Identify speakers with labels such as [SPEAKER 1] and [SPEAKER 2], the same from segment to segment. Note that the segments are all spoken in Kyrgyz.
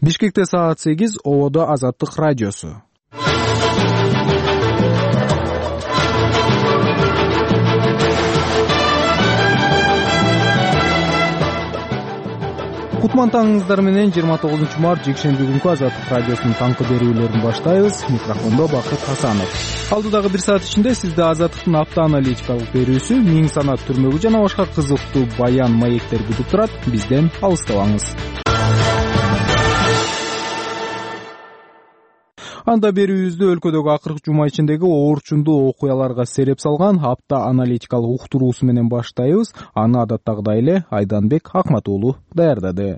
[SPEAKER 1] Бишкекте саат 8, Ободо Азаттык радиосу. Кутман таңыңыздар менен 29 март жекшемби күнкү Азаттык радиосунун таңкы берүүлөрүн баштайбыз. Микрофондо Бакыт Хасанов. Алдыдагы бир саат ичинде сизде Азаттыктын апта аналитикалык берүүсү, миң санат түрмөгү жана башка кызыктуу баян маектер күтүп турат. Бизден алыстабаңыз. Анда берүүбүздө өлкөдөгү акыркы жума ичиндеги оорчундуу окуяларга сереп салган апта аналитикалык уктуруусу менен баштайбыз. Аны адаттагыдай эле Айданбек Акмат уулу даярдады.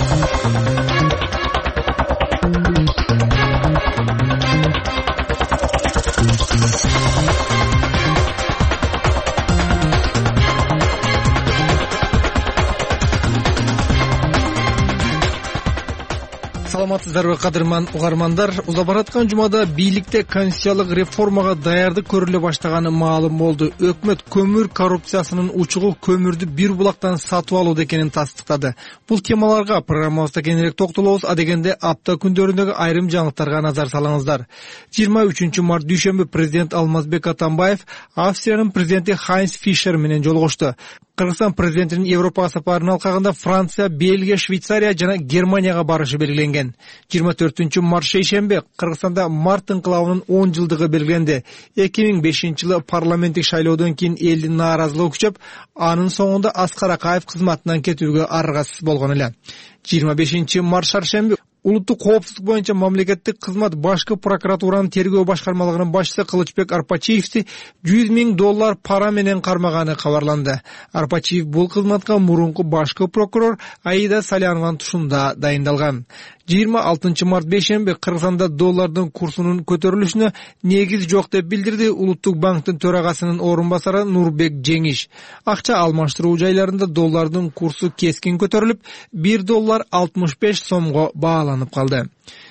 [SPEAKER 2] Саламатсыздарбы кадырман угармандар? Уза бараткан жумада бийликте конституциялык реформага даярдык көрүлө баштаганы маалым болду. Өкмөт көмүр коррупциясынын учугу көмүрдү бир булактан сатып алуу экенин тастыктады. Бул темаларга программабызда кеңирээк токтолобуз. Адегенде апта күндөрүндөгү айрым жаңылыктарга назар салыңыздар. 23 март дүйшөмбү президент Алмазбек Атамбаев Австриянын президенти Хайнц Фишер менен жолугушту. Кыргызстан президентинин Европага сапарынын алкагында Франция, Бельгия, Швейцария жана Германияга барышы белгиленген. 24 март шейшемби Кыргызстанда март инкылабынын 10 жылдыгы белгиленди. 2005-жылы парламенттик шайлоодон кийин элдин нааразылыгы күчөп, анын соңунда Аскар Акаев кызматынан кетүүгө аргасыз болгон эле. 25 март шаршемби Улуттук коопсуздук боюнча мамлекеттик кызмат башкы прокуратуранын тергөө башкармалыгынын башчысы Кылычбек Арпачиевди $100,000 пара менен кармаганы кабарланды. Арпачиев бул кызматка мурунку башкы прокурор Аида Салянованын тушунда дайындалган. 26 март бейшемби Кыргызстанда доллардын курсунун көтөрүлүшүнө негиз жок деп билдирди Улуттук банктын төрагасынын орун басары Нурбек Жеңиш. Акча алмаштыруу жайларында доллардын курсу кескин көтөрүлүп, $1.65 бааланып калды.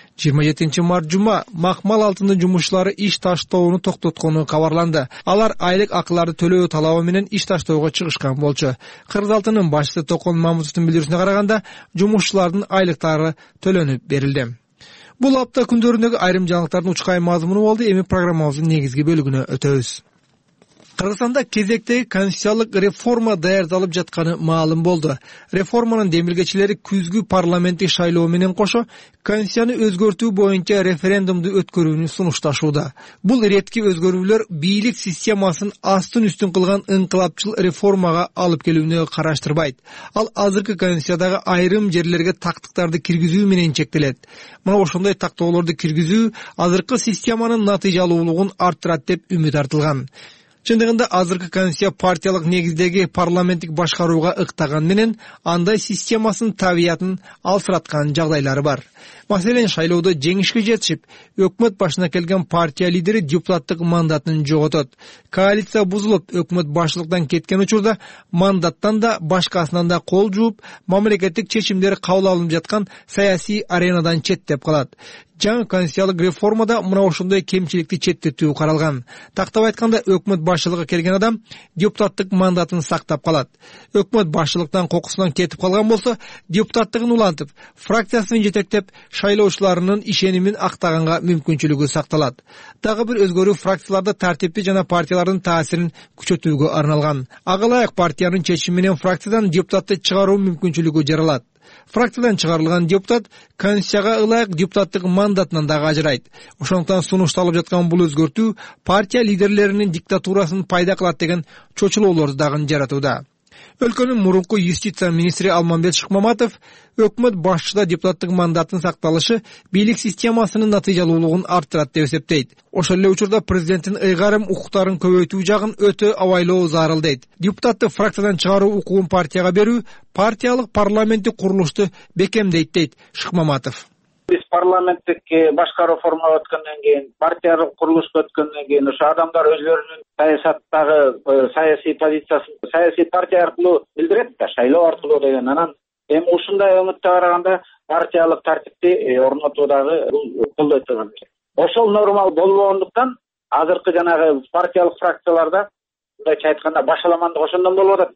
[SPEAKER 2] 27 март жума Макмал алтындын жумушчулары иш таштоону токтоткону кабарланды. Алар айлык акыларды төлөө талабы менен иш таштоого чыгышкан болчу. Кыргыз алтынын башчысы Токон Мамутовдун билдирүүсүнө караганда, жумушчулардын айлыктары төлөнүп берилди. Бул апта күндөрүндөгү айрым жаңылыктардын учкай мазмуну болду. Эми программабыздын негизги бөлүгүнө өтөбүз. Кыргызстанда кезектеги конституциялык реформа даярдалып жатканы маалым болду. Реформанын демилгечилери күзгү парламенттик шайлоо менен кошо конституцияны өзгөртүү боюнча референдумду өткөрүүнү сунушташууда. Бул иретки өзгөрүүлөр бийлик системасын астын үстүн кылган инкылапчыл реформага алып келүүнү караштырбайт. Ал азыркы конституциядагы айрым жерлерге тактыктарды киргизүү менен чектелет. Мына ошондой тактоолорду киргизүү азыркы системанын натыйжалуулугун арттырат деп үмүт артылган. Чындыгында азыркы конституция партиялык негиздеги парламенттик башкарууга ыктаган менен андай системасын табиятын алсыраткан жагдайлары бар. Маселен, шайлоодо жеңишке жетишип, өкмөт башына келген партия лидери депутаттык мандатын жоготот. Коалиция бузулуп, өкмөт башчылыктан кеткен учурда мандаттан да башкасынан да кол жууп, мамлекеттик чечимдер кабыл алынып жаткан саясий аренадан четтеп калат. Жаңы конституциялык реформада мына ошондой кемчиликти четтетүү каралган. Тактап айтканда, өкмөт башчылыгы келген адам депутаттык мандатын сактап калат. Өкмөт башчылыктан кокусунан кетип калган болсо, депутаттыгын улантып, фракциясын жетектеп, шайлоочуларынын ишенимин актаганга мүмкүнчүлүгү сакталат. Дагы бир өзгөрүү фракцияларда тартипти жана партиялардын таасирин күчөтүүгө арналган. Ага ылайык партиянын чечими менен фракциядан депутатты чыгаруу мүмкүнчүлүгү жаралат. Фракциядан чыгарылган депутат конституцияга ылайык депутаттык мандатынан дагы ажырайт. Ошондуктан сунушталып жаткан бул өзгөртүү партия лидерлеринин диктатурасын пайда кылат деген чочулоолорду дагы жаратууда. Өлкөнүн мурунку юстиция министри Алмамбет Шыкмаматов өкмөт башчыда депутаттык мандаттын сакталышы бийлик системасынын натыйжалуулугун арттырат деп эсептейт. Ошол эле учурда президенттин ыйгарым укуктарын көбөйтүү жагын өтө абайлоо зарыл дейт. Депутатты фракциядан чыгаруу укугун партияга берүү партиялык парламенттик курулушту бекемдейт дейт Шыкмаматов.
[SPEAKER 3] Биз парламенттик башка реформага өткөндөн кийин, партиялык курулушка өткөндөн кийин ошо адамдар өзлөрүнүн саясаттагы саясий позициясын саясий партия аркылуу билдирет да, шайлоо аркылуу деген. Анан эми ушундай өңүттө караганда партиялык тартипти орнотуудагы колдой турган. Ошол нормал болбогондуктан азыркы жанагы партиялык фракцияларда мындайча айтканда башаламандык ошондон болуп атат да.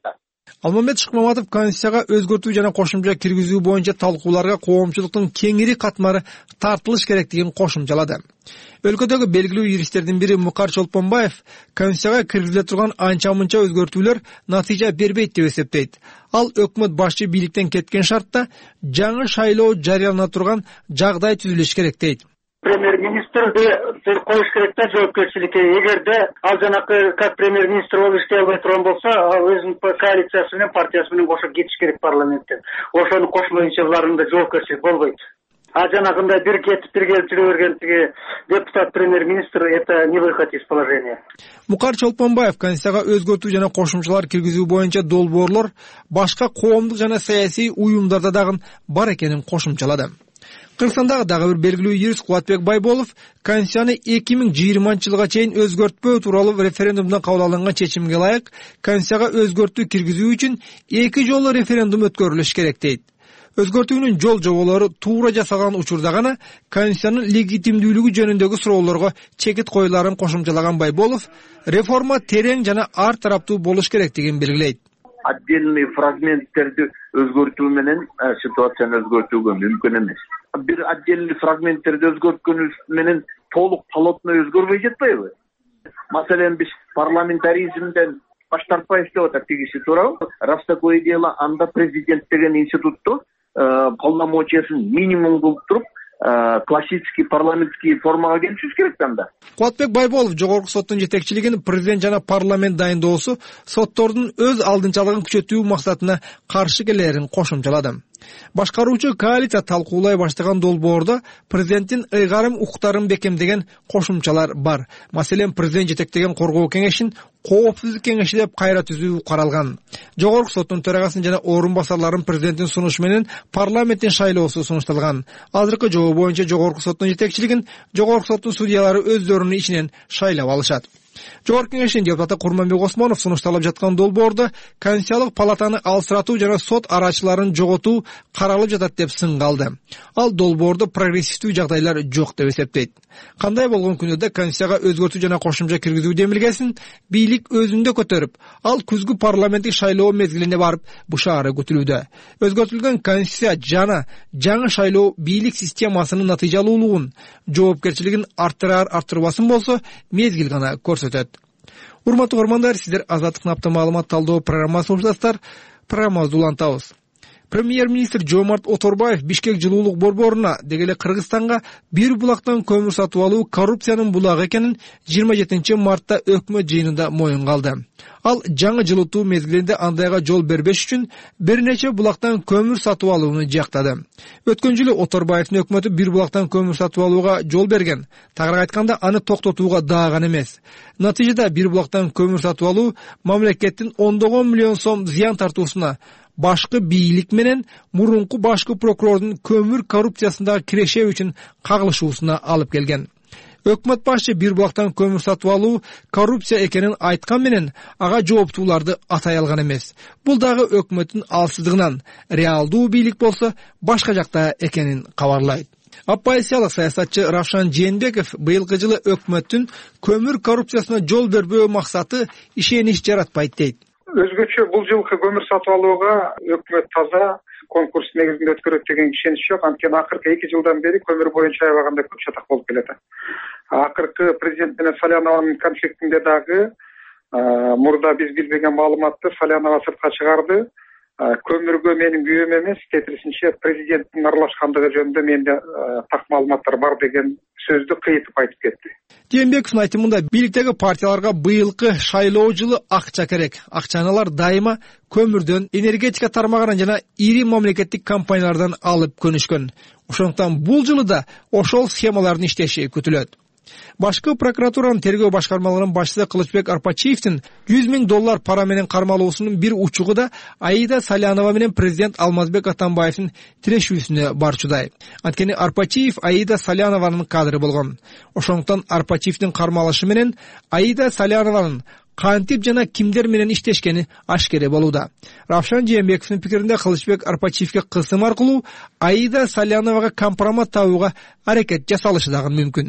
[SPEAKER 2] Алмамбет Шыкмаматов Конституцияга өзгөртүү жана кошумча киргизүү боюнча талкууларга коомчулуктун кеңири катмары тартылыш керектигин кошумчалады. Өлкөдөгү белгилүү юристтердин бири Мукар Чолпонбаев Конституцияга киргизиле турган анча-мынча өзгөртүүлөр натыйжа бербейт деп эсептейт. Ал өкмөт башчы бийликтен кеткен шартта жаңы шайлоо жарыялана турган жагдай түзүлүш керек дейт.
[SPEAKER 4] Премьер-министрди коюш керек да жоопкерчиликке. Эгерде ал жанакы как премьер-министр болуп иштей албай турган болсо, ал өзүнүн коалициясы менен партиясы менен кошо кетиш керек парламенттен. Ошону кошмоюнча буларында жоопкерчилик болбойт. А жанагындай бир кетип бир келип жүрө берген тиги депутат премьер-министр это не выход из положения.
[SPEAKER 2] Мукар Чолпонбаев Конституцияга өзгөртүү жана кошумчалар киргизүү боюнча долбоорлор башка коомдук жана саясий уюмдарда дагы бар экенин кошумчалады. Кыргызстандагы дагы бир белгилүү юрист Кубатбек Байболов Конституцияны 2020-жылга чейин өзгөртпөө тууралуу референдумда кабыл алынган чечимге ылайык Конституцияга өзгөртүү киргизүү үчүн 2 жолу референдум өткөрүлүш керек дейт. Өзгөртүүнүн жол-жоболору туура жасалган учурда гана Конституциянын легитимдүүлүгү жөнүндөгү суроолорго чекит коюларын кошумчалаган Байболов реформа терең жана ар тараптуу болуш керектигин белгилейт.
[SPEAKER 5] Отдельный фрагменттерди өзгөртүү менен ситуацияны өзгөртүүгө мүмкүн эмес. Бир отдельный фрагменттерди өзгөрткөнүбүз менен толук полотно өзгөрбөй жатпайбы? Маселен, биз парламентаризмден баш тартпайбыз деп атат тигиси туурабы? Раз такое дело, анда президент деген институтту полномочиясын минимум кылып туруп, классический парламентский формага келишибиз керек анда.
[SPEAKER 2] Кубатбек Байболов жогорку соттун жетекчилигин президент жана парламент дайындоосу соттордун өз алдынчалыгын күчөтүү максатына каршы келерин кошумчалады. Башкаруучу коалиция талкуулай баштаган долбоордо президенттин ыйгарым укуктарын бекемдеген кошумчалар бар. Маселен, президент жетектеген коргоо кеңешин коопсуздук кеңеши деп кайра түзүү каралган. Жогорку соттун төрагасынын жана орун басарларын президенттин сунушу менен парламенттин шайлоосу сунушталган. Азыркы жобо боюнча жогорку соттун жетекчилигин жогорку соттун судьялары өздөрүнүн ичинен шайлап алышат. Жогорку кеңештин депутаты Курманбек Осмонов сунушталып жаткан долбоордо Конституциялык палатаны алсыратуу жана сот арачыларын жоготуу каралып жатат деп сынга алды. Ал долбоордо прогрессивдүү жагдайлар жок деп эсептейт. Кандай болгон күнү да Конституцияга өзгөртүү жана кошумча киргизүү демилгесин бийлик өзүндө көтөрүп, ал күзгү парламенттик шайлоо мезгилине барып бушаары күтүлүүдө. Өзгөртүлгөн Конституция жана жаңы шайлоо бийлик системасынын натыйжалуулугун, жоопкерчилигин арттырбасын болсо мезгил гана көрсөтөт. Урматтуу көрөрмандар, сиздер Азаттык апта маалымат талдоо программасын уктасыздар. Программабызды улантабыз. Премьер-министр Жомарт Оторбаев Бишкек жылуулук борборуна дегеле Кыргызстанга бир булактан көмүр сатып алуу коррупциянын булагы экенин 27 мартта өкмөт жыйынында моюнга алды. Ал жаңы жылытуу мезгилинде андайга жол бербеш үчүн бир нече булактан көмүр сатып алууну жактады. Өткөн жылы Оторбаевдин өкмөтү бир булактан көмүр сатып алууга жол берген. Тагыраак айтканда, аны токтотууга дааган эмес. Натыйжада бир булактан көмүр сатып алуу мамлекеттин ондогон миллион сом зыян тартуусуна, башкы бийлик менен мурунку башкы прокурордун көмүр коррупциясындагы кирешеги үчүн кагылышуусуна алып келген. Өкмөт башчы бир булактан көмүр сатып алуу коррупция экенин айткан менен ага жооптууларды атай алган эмес. Бул дагы өкмөттүн алсыздыгынан, реалдуу бийлик болсо башка жакта экенин кабарлайт. Оппозициялык саясатчы Равшан Жээнбеков быйылкы жылы өкмөттүн көмүр коррупциясына жол бербөө максаты ишенич жаратпайт дейт.
[SPEAKER 6] Өзгөчө бул жылкы көмүр сатып алууга өкмөт таза конкурс негизинде өткөрөт деген ишенич жок. Анткени акыркы 2 жылдан бери көмүр боюнча аябаганда көп чатак болуп келет. Акыркы президент менен Салянованын конфликтинде дагы мурда биз билбеген маалыматты Салянова сыртка чыгарды. Көмүргө менин күйөөм эмес, тетирисинче президенттин аралашкандыгы жөнүндө менде так маалыматтар бар деген сөздү кыйытып айтып кетти.
[SPEAKER 2] Жээнбековдун айтымында бийликтеги партияларга быйылкы шайлоо жылы акча керек. Акчаны алар дайыма көмүрдөн, энергетика тармагынан жана ири мамлекеттик компаниялардан алып көнүшкөн. Ошондуктан бул жылы да ошол схемалардын иштеши күтүлөт. Башкы прокуратуранын тергөө башкармаларынын башчысы Кылычбек Арпачиевдин $100 000 пара менен кармалуусунун бир учугу да Аида Салянова менен президент Алмазбек Атамбаевдин тирешүүсүнө барчудай. Анткени Арпачиев Аида Салянованын кадры болгон. Ошондуктан Арпачиевдин кармалышы менен Аида Салянованын кантип жана кимдер менен иштешкени ашкере болууда. Равшан Жээнбековдун пикиринде Кылычбек Арпачиевге кысым аркылуу Аида Саляновага компромат табууга аракет жасалышы дагы мүмкүн.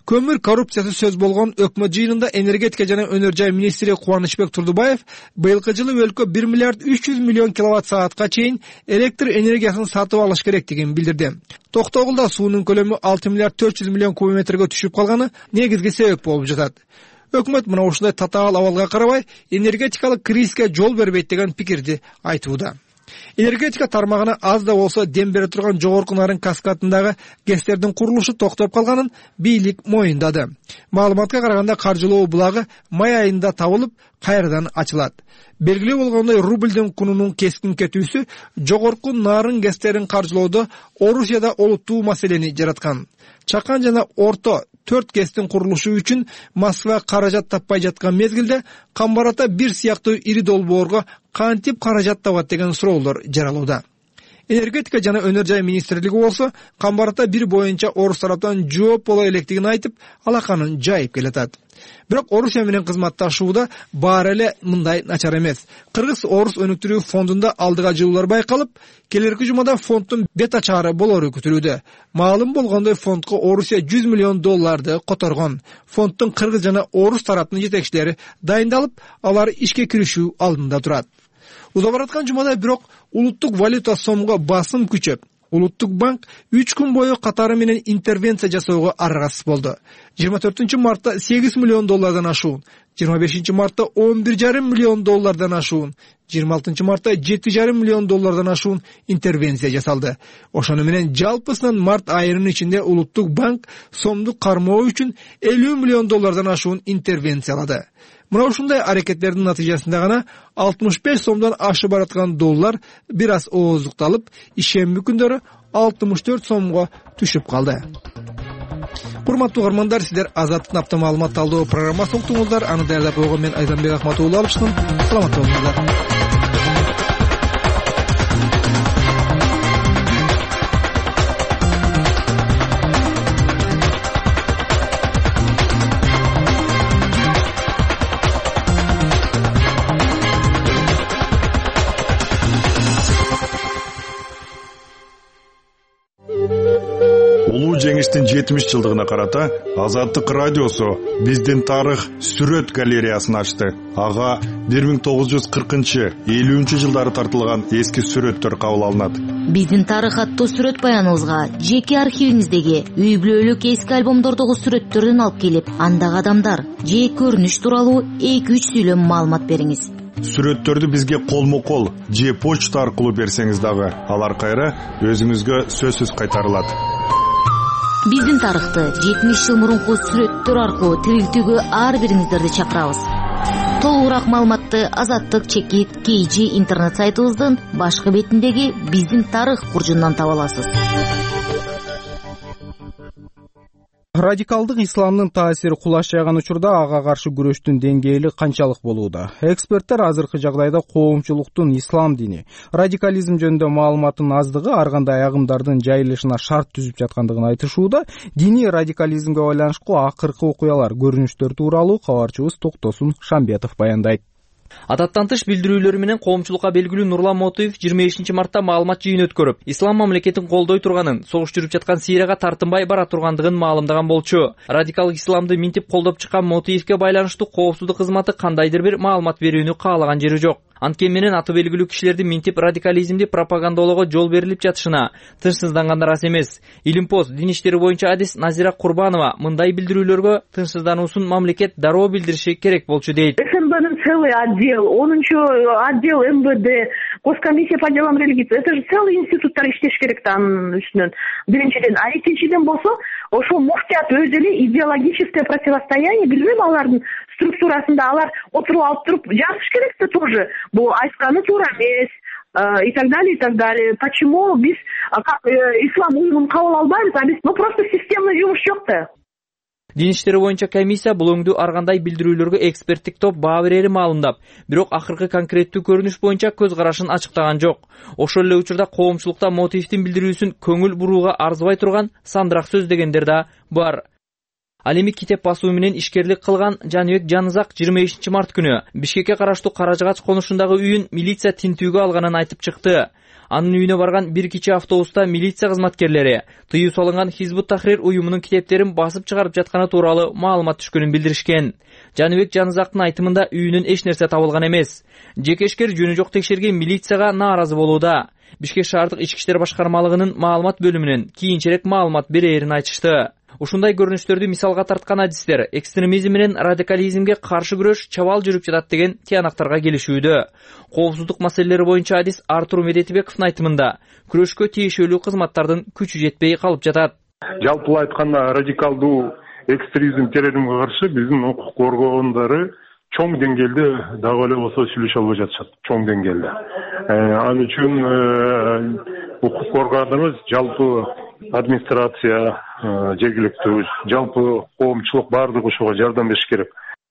[SPEAKER 2] Көмүр коррупциясы сөз болгон өкмөт жыйынында энергетика жана өнөр жай министри Кубанычбек Турдубаев быйылкы жылы өлкө 1 миллиард 300 миллион киловатт саатка чейин электр энергиясын сатып алыш керектигин билдирди. Токтогулда суунун көлөмү 6 миллиард 400 миллион кубометрге түшүп калганы негизги себеп болуп жатат. Өкмөт мына ушундай татаал абалга карабай энергетикалык кризиске жол бербейт деген пикирди айтууда. Энергетика тармагына аз да болсо дем бере турган жогорку нарын каскадындагы ГЭСтердин курулушу токтоп калганын бийлик моюндады. Маалыматка караганда каржылоо булагы май айында табылып, кайрадан ачылат. Белгилүү болгондой рубльдин кунунун кескин кетүүсү жогорку нарын ГЭСтерин каржылоодо Орусияда олуттуу маселени жараткан. Чакан жана орто 4 ГЭСтин курулушу үчүн Москва каражат таппай жаткан мезгилде Камбарата бир сыяктуу ири долбоорго кантип каражат табат деген суроолор жаралууда. Энергетика жана өнөр жай министрлиги болсо Камбарата бир боюнча Орус тараптан жооп боло электигин айтып, алаканын жайып келатат. Бирок Орусия менен кызматташууда баары эле мындай начар эмес. Кыргыз-Орус өнүктүрүү фондунда алдыга жылуулар байкалып, келерки жумада фонддун бет ачаары болору күтүлүүдө. Маалым болгондой фондко Орусия 100 миллион долларды которгон. Фонддун Кыргыз жана Орус тараптын жетекчилери дайындалып, алар ишке киришүү алдында турат. Уза бараткан жумада бирок улуттук валюта сомго басым күчөп, Улуттук банк 3 күн бою катары менен интервенция жасоого аргасыз болду. 24 мартта 8 миллион доллардан ашуун, 25 мартта 11,5 миллион доллардан ашуун, 26 мартта 7,5 миллион доллардан ашуун интервенция жасалды. Ошону менен жалпысынан март айынын ичинде Улуттук банк сомду кармоо үчүн 50 миллион доллардан ашуун интервенциялады. Мына ушундай аракеттердин натыйжасында гана 65 сомдон ашып бараткан доллар бир аз ооздукталып, ишемби күндөрү 64 сомго түшүп калды. Урматтуу угармандар, сиздер Азаттык апта маалымат талдоо программасын уктуңуздар. Аны даярдап койгон мен Айзамбек Ахматууллу алыштым. Саламатта болуңуздар.
[SPEAKER 7] Жеңиштин 70 жылдыгына карата Азаттык радиосу биздин тарых сүрөт галереясын ачты. Ага 1940-50 жылдары тартылган эски сүрөттөр кабыл алынат.
[SPEAKER 8] Биздин тарых аттуу сүрөт баяныбызга жеке архивиңиздеги үй бүлөлүк эски альбомдордогу сүрөттөрдөн алып келип, андагы адамдар же көрүнүш тууралуу 2-3 сүйлөм маалымат бериңиз.
[SPEAKER 7] Сүрөттөрдү бизге колмо-кол же почта аркылуу берсеңиз дагы, алар кайра өзүңүзгө сөзсүз кайтарылат.
[SPEAKER 8] Биздин тарыхты 70 жыл мурунку сүрөттөр аркылуу тирилтүүгө ар бириңиздерди чакырабыз. Толугураак маалыматты Азаттык-KG интернет сайтыбыздын башкы бетиндеги биздин тарых бурчунан таба аласыз.
[SPEAKER 1] Радикалдык исламдын таасири кулаш жайган учурда ага каршы күрөштүн деңгээли канчалык болууда? Эксперттер азыркы жагдайда коомчулуктун ислам дини, радикализм жөнүндө маалыматтын аздыгы ар кандай агымдардын жайылышына шарт түзүп жаткандыгын айтышууда. Диний радикализмге байланыштуу акыркы окуялар, көрүнүштөр тууралуу кабарчыбыз Токтосун Шамбетов баяндайт.
[SPEAKER 9] Адаттан тыш билдирүүлөрү менен коомчулукка белгилүү Нурлан Мотуев 25 мартта маалымат жыйын өткөрүп, ислам мамлекетин колдой турганын, согуш жүрүп жаткан Сирияга тартынбай бара тургандыгын маалымдаган болчу. Радикалдык исламды минтип колдоп чыккан Мотуевке байланыштуу коопсуздук кызматы кандайдыр бир маалымат берүүнү каалаган жери жок. Анткени менен аты белгилүү кишилерди минтип радикализмди пропагандалоого жол берилип жатышына тынчсыздангандар аз эмес. Илимпост дин иштери боюнча адис Назира Курбанова мындай билдирүүлөргө тынчсыздануусун мамлекет дароо билдириши керек болчу дейт.
[SPEAKER 10] СНБнын целый отдел, 10-нчу отдел МВД, Госкомиссия по делам религии, это же целый институттар иштеш керек да анын үстүнөн. Биринчиден, а экинчиден болсо, ошол муфтият өзү эле идеологическое противостояние, билбейм алардын структурасында алар отуруп алып туруп жазыш керек да тоже. Бул айтканы туура эмес и так далее, и так далее. Почему биз как ислам уюмун кабыл албайбыз, а биз просто системный жумуш жок да.
[SPEAKER 9] Дин иштери боюнча комиссия бул өңдүү ар кандай билдирүүлөргө эксперттик топ баа берери маалымдап, бирок акыркы конкреттүү көрүнүш боюнча көз карашын ачыктаган жок. Ошол эле учурда коомчулукта Мотуевдин билдирүүсүн көңүл бурууга арзыбай турган сандырак сөз дегендер да бар. Ал эми китеп басуу менен ишкерлик кылган Жаныбек Жанызак 25 март күнү Бишкекке караштуу Каражыгач конушундагы үйүн милиция тинтүүгө алганын айтып чыкты. Анын үйүнө барган бир кичи автобуста милиция кызматкерлери тыюу салынган Хизбут Тахрир уюмунун китептерин басып чыгарып жатканы тууралуу маалымат түшкөнүн билдиришкен. Жаныбек Жанызактын айтымында үйүнөн эч нерсе табылган эмес. Жекешкер жөнү жок текшерген милицияга нааразы болууда. Бишкек шаардык ички иштер башкармалыгынын маалымат бөлүмүнөн кийинчерээк маалымат берерин айтышты. Ушундай көрүнүштөрдү мисалга тарткан адистер экстремизм менен радикализмге каршы күрөш чабал жүрүп жатат деген тыянактарга келишүүдө. Коопсуздук маселелери боюнча адис Артур Медетибековдун айтымында күрөшкө тиешелүү кызматтардын күчү жетпей калып жатат.
[SPEAKER 11] Жалпылай айтканда радикалдуу экстремизм терроризмге каршы биздин укук коргоондору чоң деңгээлде дагы эле болсо сүйлөшө албай жатышат, чоң деңгээлде. Ал үчүн укук коргоондарыбыз жалпы администрация, жергиликтүү, жалпы коомчулук баардыгы ошого жардам бериш керек.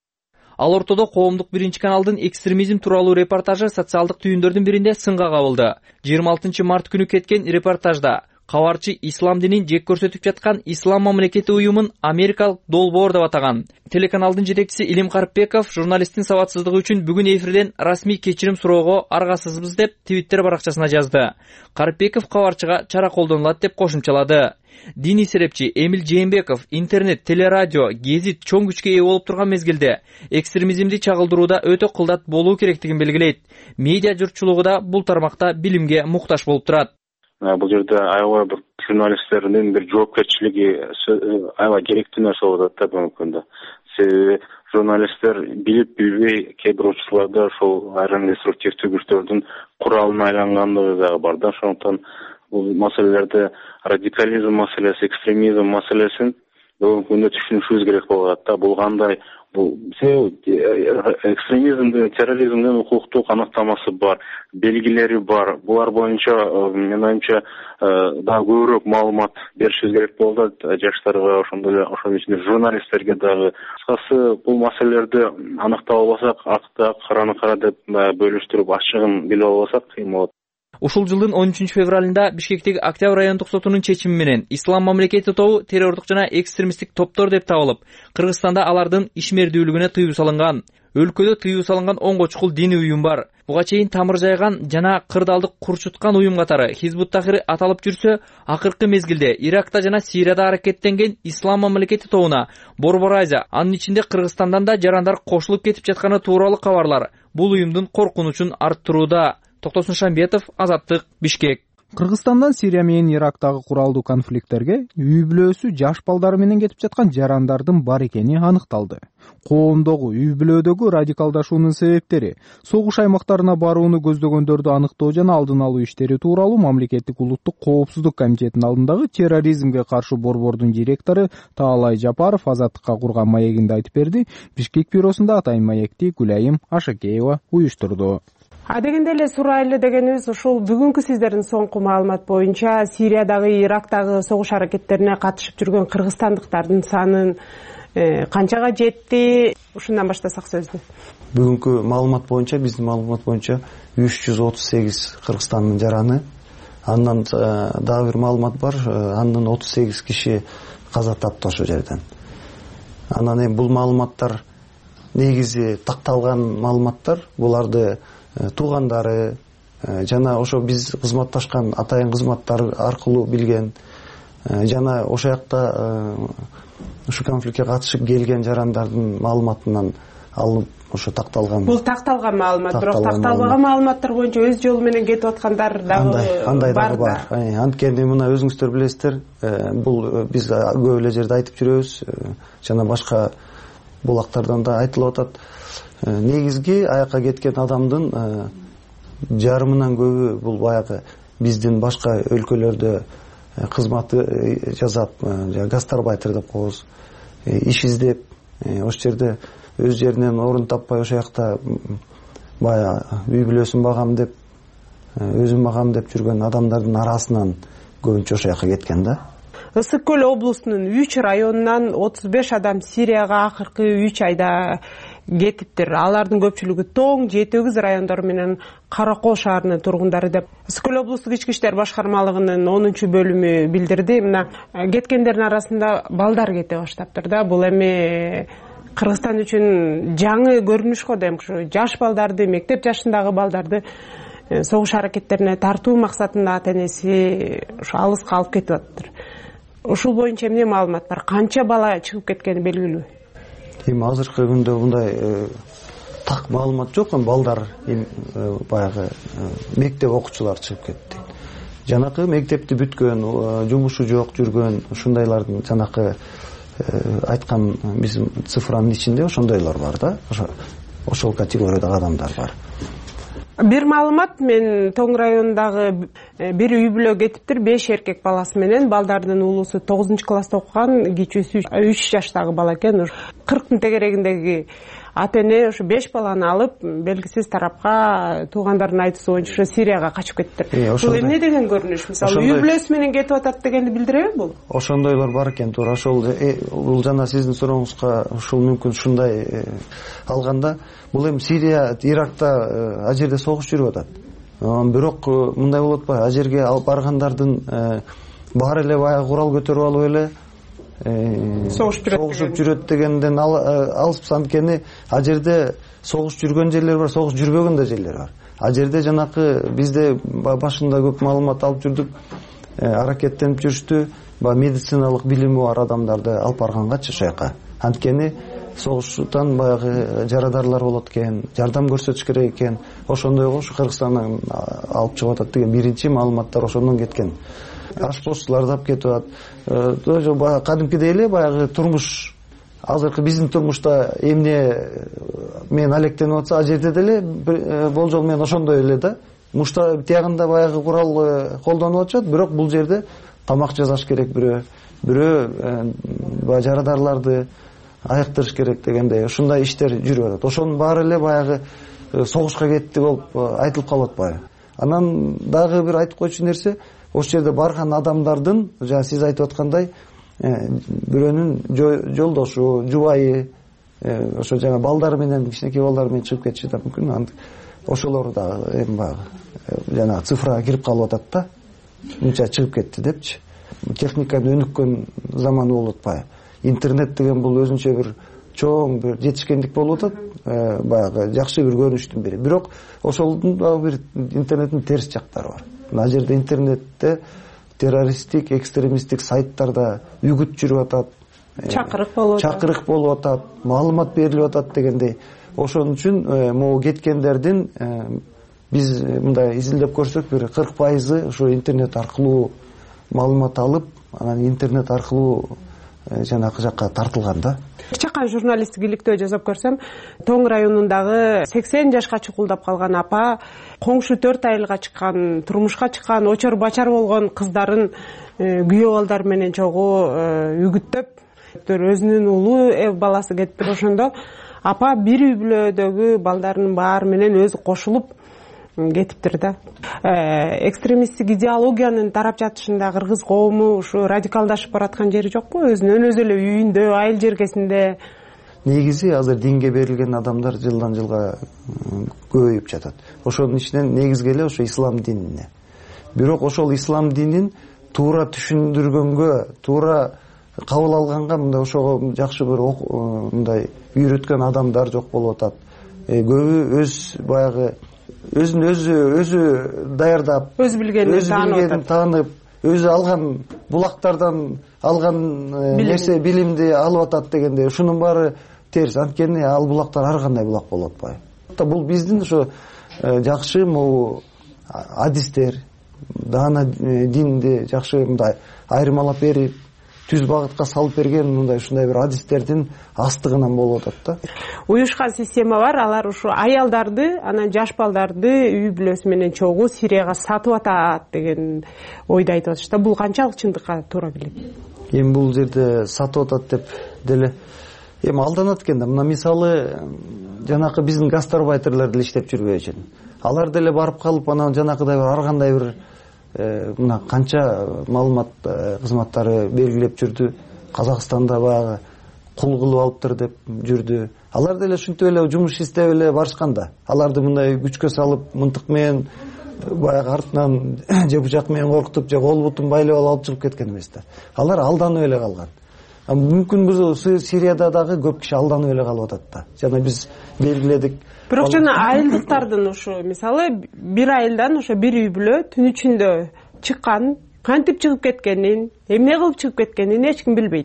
[SPEAKER 9] Ал ортодо коомдук биринчи каналдын экстремизм тууралуу репортажы социалдык түйүндөрдүн биринде сынга кабылды. 26 март күнү кеткен репортажда кабарчы ислам динин жек көрсөтүп жаткан ислам мамлекети уюмун америкалык долбоор деп атаган. Телеканалдын жетекчиси Илим Карипбеков журналисттин сабатсыздыгы үчүн бүгүн эфирден расмий кечирим суроого аргасызбыз деп Твиттер баракчасына жазды. Карипбеков кабарчыга чара колдонулат деп кошумчалады. Диний серепчи Эмил Жээнбеков интернет, телерадио, гезит чоң күчкө ээ болуп турган мезгилде экстремизмди чагылдырууда өтө кылдат болуу керектигин белгилейт. Медиа журтчулугу да бул тармакта билимге муктаж болуп турат.
[SPEAKER 12] Бул жерде аябай бир журналисттердин бир жоопкерчилиги аябай керектүү нерсе болуп атат да мүмкүн да. Себеби журналисттер билип билбей кээ бир учурларда ошол айрым деструктивдүү күчтөрдүн куралына айлангандыгы дагы бар да. Ошондуктан бул маселелерде радикализм маселеси, экстремизм маселесин бүгүнкү күндө түшүнүшүбүз керек болуп атат да. Бул кандай? Бул экстремизмдин, терроризмдин укуктук аныктамасы бар, белгилери бар. Булар боюнча менин оюмча дагы көбүрөөк маалымат беришибиз керек болду жаштарга, ошондой эле ошонун ичинде журналисттерге дагы. Кыскасы бул маселелерди аныктап албасак, акты караны кара деп бөлүштүрүп ачыгын билип албасак кыйын болот.
[SPEAKER 9] Ушул жылдын 13 февралында Бишкектеги Октябрь райондук сотунун чечими менен Ислам мамлекети тобу террордук жана экстремисттик топтор деп табылып, Кыргызстанда алардын ишмердүүлүгүнө тыюу салынган. Өлкөдө тыюу салынган 10 чукул диний уюм бар. Буга чейин тамыр жайган жана кырдаалдык курчуткан уюм катары Хизбут Тахрир аталып жүрсө, акыркы мезгилде Иракта жана Сирияда аракеттенген Ислам мамлекети тобуна Борбор Азия, анын ичинде Кыргызстандан да жарандар кошулуп кетип жатканы тууралуу кабарлар бул уюмдун коркунучун арттырууда. Токтосун Шамбетов, Азаттык, Бишкек.
[SPEAKER 1] Кыргызстандан Сирия менен Ирактагы куралдуу конфликттерге үй бүлөсү жаш балдары менен кетип жаткан жарандардын бар экени аныкталды. Коомдогу үй бүлөдөгү радикалдашуунун себептери, согуш аймактарына барууну көздөгөндөрдү аныктоо жана алдын алуу иштери тууралуу мамлекеттик улуттук коопсуздук комитетинин алдындагы терроризмге каршы борбордун директору Таалай Жапаров Азаттыкка курган маегинде айтып берди. Бишкек бюросунда атайын маекти Гүлайым Ашакеева уюштурду.
[SPEAKER 13] Дегенде эле сурайлы дегенибиз ушул бүгүнкү сиздердин соңку маалымат боюнча Сириядагы, Ирактагы согуш аракеттерине катышып жүргөн кыргызстандыктардын санын канчага жетти? Ушундан баштасак сөздү.
[SPEAKER 14] Бүгүнкү маалымат боюнча, биздин маалымат боюнча 338 Кыргызстандын жараны. Андан дагы бир маалымат бар, андан 38 киши каза тапты ошол жерден. Анан эми бул маалыматтар негизи такталган маалыматтар, буларды туугандары жана ошо биз кызматташкан атайын кызматтар аркылуу билген жана ошол жакта ушу конфликтке катышып келген жарандардын маалыматынан алып ошо такталган.
[SPEAKER 13] Бул такталган маалымат, бирок такталбаган маалыматтар боюнча өз жолу менен кетип аткандар дагы бар.
[SPEAKER 14] Анткени мына өзүңүздөр билесиздер, бул биз көп эле жерде айтып жүрөбүз, жана башка булактардан да айтылып атат. Негизги аякка кеткен адамдын жарымынан көбү бул баягы биздин башка өлкөлөрдө кызматы жасап, гастарбайтер деп коебуз, иш издеп, ошол жерде өз жеринен орун таппай ошол жакта баягы үй бүлөсүн багам деп, өзүн багам деп жүргөн адамдардын арасынан көбүнчө ошол жака кеткен да.
[SPEAKER 13] Ысык көл облусунун 3 районунан 35 адам Сирияга акыркы 3 айда кетиптир. Алардын көпчүлүгү Тоң, Жети-Өгүз райондору менен Каракол шаарынын тургундары деп Ысык көл облустук ички иштер башкармалыгынын 10-бөлүмү билдирди. Мына кеткендердин арасында балдар кете баштаптыр да. Бул эми Кыргызстан үчүн жаңы көрүнүш го дейм. Жаш балдарды, мектеп жашындагы балдарды согуш аракеттерине тартуу максатында ата энеси ушу алыска алып кетип атыптыр. Ушул боюнча эмне маалымат бар? Канча бала чыгып кеткени белгилүү?
[SPEAKER 14] Эми азыркы күндө мындай так маалымат жок. Балдар баягы мектеп окуучулары чыгып кетти. Жанакы мектепти бүткөн, жумушу жок жүргөн ушундайлардын жанакы айткан биздин цифранын ичинде ошондойлор бар да. Ошол категориядагы адамдар бар.
[SPEAKER 13] Бир маалымат, мен Тоң районундагы бир үй бүлө кетиптир, 5 эркек баласы менен. Балдардын уулусу 9-класста окуган, кичүүсү 3 жаштагы бала экен. 40 тегерегиндеги ата эне ушу 5 баланы алып, белгисиз тарапка туугандардын айтуусу боюнча Сирияга качып кетиптир. Бул эмне деген көрүнүш? Мисалы, үй бүлөсү менен кетип атат дегенди билдиреби бул?
[SPEAKER 14] Ошондойлор бар экен, туура. Ошол бул жана сиздин сурооңузга ушул мүмкүн ушундай алганда, бул эми Сирия, Иракта ал жерде согуш жүрүп атат. Бирок мындай болуп атпайбы? Ал жерге алып баргандардын баары эле баягы курал көтөрүп алып эле согушуп жүрөт дегенден алыспыз. Анткени ал жерде согуш жүргөн жерлер бар, согуш жүрбөгөн да жерлер бар. Ал жерде жанакы бизде башында көп маалымат алып жүрдүк, аракеттенип жүрүштү, медициналык билими бар адамдарды алып баргангачы ошол жака. Анткени согуштан баягы жарадарлар болот экен, жардам көрсөтүш керек экен. Ошондойго ушу Кыргызстандан алып чыгып атат деген биринчи маалыматтар ошондон кеткен. Ашпозчулар да кетип атат. Кадимкидей эле баягы турмуш, азыркы биздин турмушта эмне мен алектенип атса, ал жерде деле болжол менен ошондой эле да. Мушта тиягында баягы курал колдонуп атышат, бирок бул жерде тамак жасаш керек бирөө жарадарларды айыктырыш керек дегендей ушундай иштер жүрүп атат. Ошонун баары эле баягы согушка кетти болуп айтылып калып атпайбы? Анан дагы бир айтып койчу нерсе, ошол жерде барган адамдардын, жана сиз айтып аткандай, бирөөнүн жолдошу, жубайы, ошо жана балдары менен, кичинекей балдары менен чыгып кетиши да мүмкүн. Ошолор да эми баягы жана цифрага кирип калып атат да. Мынча чыгып кетти депчи. Техниканын өнүккөн заманы болуп атпайбы? Интернет деген бул өзүнчө бир чоң бир жетишкендик болуп атат, баягы жакшы бир көрүнүштүн бири. Бирок ошолдун дагы бир интернеттин терс жактары бар. Ал жерде интернетте террористтик, экстремисттик сайттарда үгүт жүрүп атат, чакырык болуп атат, маалымат берилип атат дегендей. Ошон үчүн могу кеткендердин биз мындай изилдеп көрсөк, бир 40% ушу интернет аркылуу маалымат алып, анан интернет аркылуу жанакы жакка тартылган да.
[SPEAKER 13] Чакан журналисттик иликтөө жасап көрсөм, Тоң районундагы 80 жашка чукулдап калган апа, коңшу 4 айылга чыккан, турмушка чыккан, очор бачар болгон кыздарын күйөө балдар менен чогуу үгүттөп, өзүнүн улуу баласы кетиптир. Ошондо апа бир үй бүлөдөгү балдарынын баары менен өзү кошулуп кетиптир да. Экстремисттик идеологиянын тарап жатышында кыргыз коому ушу радикалдашып бараткан жери жокпу? Өзүнөн өзү эле үйүндө, айыл жергесинде.
[SPEAKER 14] Негизи азыр динге берилген адамдар жылдан жылга көбөйүп жатат. Ошонун ичинен негизги эле ошо ислам динине. Бирок ошол ислам динин туура түшүндүргөнгө, туура кабыл алганга мындай ошого жакшы бир мындай үйрөткөн адамдар жок болуп атат. Көбү өз баягы өзүн өзү даярдап,
[SPEAKER 13] өз билгенин
[SPEAKER 14] таанып, өзү алган булактардан алган нерсе билимди алып атат дегенде ушунун баары терс. Анткени ал булактар ар кандай булак болуп атпайбы? Бул биздин ошо жакшы могу адистер, даана динди жакшы мындай айырмалап берип, түз багытка салып берген мындай ушундай бир адистердин астыгынан болуп атат да.
[SPEAKER 13] Уюшкан система бар, алар ушу аялдарды, анан жаш балдарды үй бүлөсү менен чогуу Сирияга сатып атат деген ойду айтып атышты. Бул канчалык чындыкка туура келет?
[SPEAKER 14] Эми бул жерде сатып атат деп деле эми алданат экен да. Мына мисалы жанакы биздин гастарбайтерлер деле иштеп жүрбөйчү. Алар деле барып калып анан жанакыдай бир ар кандай бир мына канча маалымат кызматтары белгилеп жүрдү. Казакстанда баягы кул кылып алыптыр деп жүрдү. Алар деле ушинтип эле жумуш иштеп эле барышкан да. Аларды мындай күчкө салып, мынтык менен баягы артынан же бычак менен коркутуп, же кол бутун байлап алып чыгып кеткен эмес да. Алар алданып эле калган. мүмкүн бул Сирияда дагы көп киши алданып эле калып атат да. Жана биз белгиледик.
[SPEAKER 13] Бирок жана айылдыктардын ушу мисалы бир айылдан ошо бир үй бүлө түн ичинде чыккан, кантип чыгып кеткенин, эмне кылып чыгып кеткенин эч ким билбейт.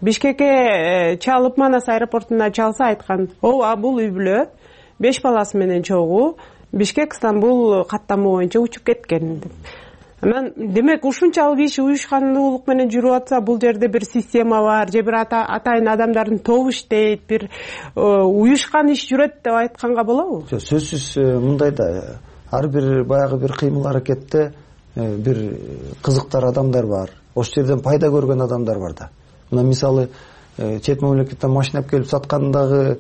[SPEAKER 13] Бишкекке чалып, Манас аэропортуна чалса айткан, ооба бул үй бүлө 5 баласы менен чогуу Бишкек Стамбул каттамы боюнча учуп кеткен деп. Анан демек ушунчалык иш уюшкандуулук менен жүрүп атса, бул жерде бир система бар, же бир атайын адамдардын тобу иштейт, бир уюшкан иш жүрөт деп айтканга болобу?
[SPEAKER 14] Жок, сөзсүз мындай да, ар бир баягы бир кыймыл аракетте бир кызыктар адамдар бар. Ошол жерден пайда көргөн адамдар бар да. Мына мисалы чет мамлекеттен машина алып келип саткандагы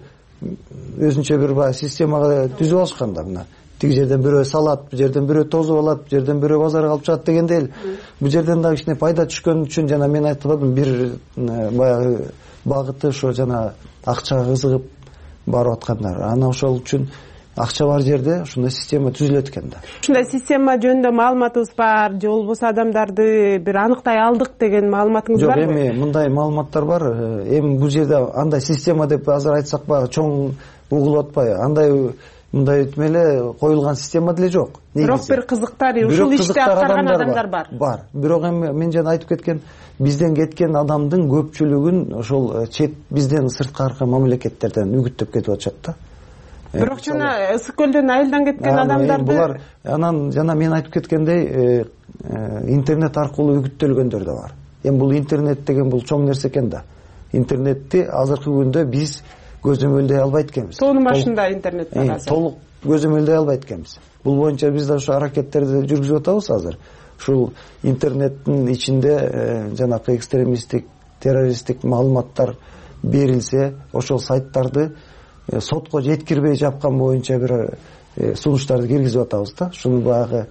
[SPEAKER 14] өзүнчө бир баягы системага түзүп алышкан да. Мына тиги жерден бирөө салат, бу жерден бирөө тозуп алат, бу жерден бирөө базарга алып чыгат дегендей эле. Бу жерден дагы кичине пайда түшкөн үчүн жана мен айтып атам, бир баягы багыты ошо жана акчага кызыгып барып аткандар. Ана ошол үчүн акча бар жерде ушундай система түзүлөт экен да.
[SPEAKER 13] Ушундай система жөнүндө маалыматыбыз бар, же болбосо адамдарды бир аныктай алдык деген маалыматыңыз барбы?
[SPEAKER 14] Жок, эми мындай маалыматтар бар. Эми бул жерде андай система деп азыр айтсак баягы чоң угулуп атпайбы? Андай мындай эле коюлган система деле жок.
[SPEAKER 13] Бирок бир кызыктар, ушул ишти аткарган адамдар бар.
[SPEAKER 14] Бар. Бирок эми мен жана айтып кеткен, бизден кеткен адамдын көпчүлүгүн ошол чет бизден сырткаркы мамлекеттерден үгүттөп кетип атышат да.
[SPEAKER 13] Бирок жана Ысык көлдөн айылдан кеткен адамдарды
[SPEAKER 14] булар анан жана мен айтып кеткендей интернет аркылуу үгүттөлгөндөр да бар. Эми бул интернет деген бул чоң нерсе экен да. Интернетти азыркы күндө биз көзөмөлдөй албайт экенбиз.
[SPEAKER 13] Тоонун башында интернет бар азыр.
[SPEAKER 14] Толук көзөмөлдөй албайт экенбиз. Бул боюнча биз да ошо аракеттерди жүргүзүп атабыз азыр. Ушул интернеттин ичинде жанакы экстремисттик, террористтик маалыматтар берилсе, ошол сайттарды сотко жеткирбей жапкан боюнча бир сунуштарды киргизип атабыз да. Шуну баягы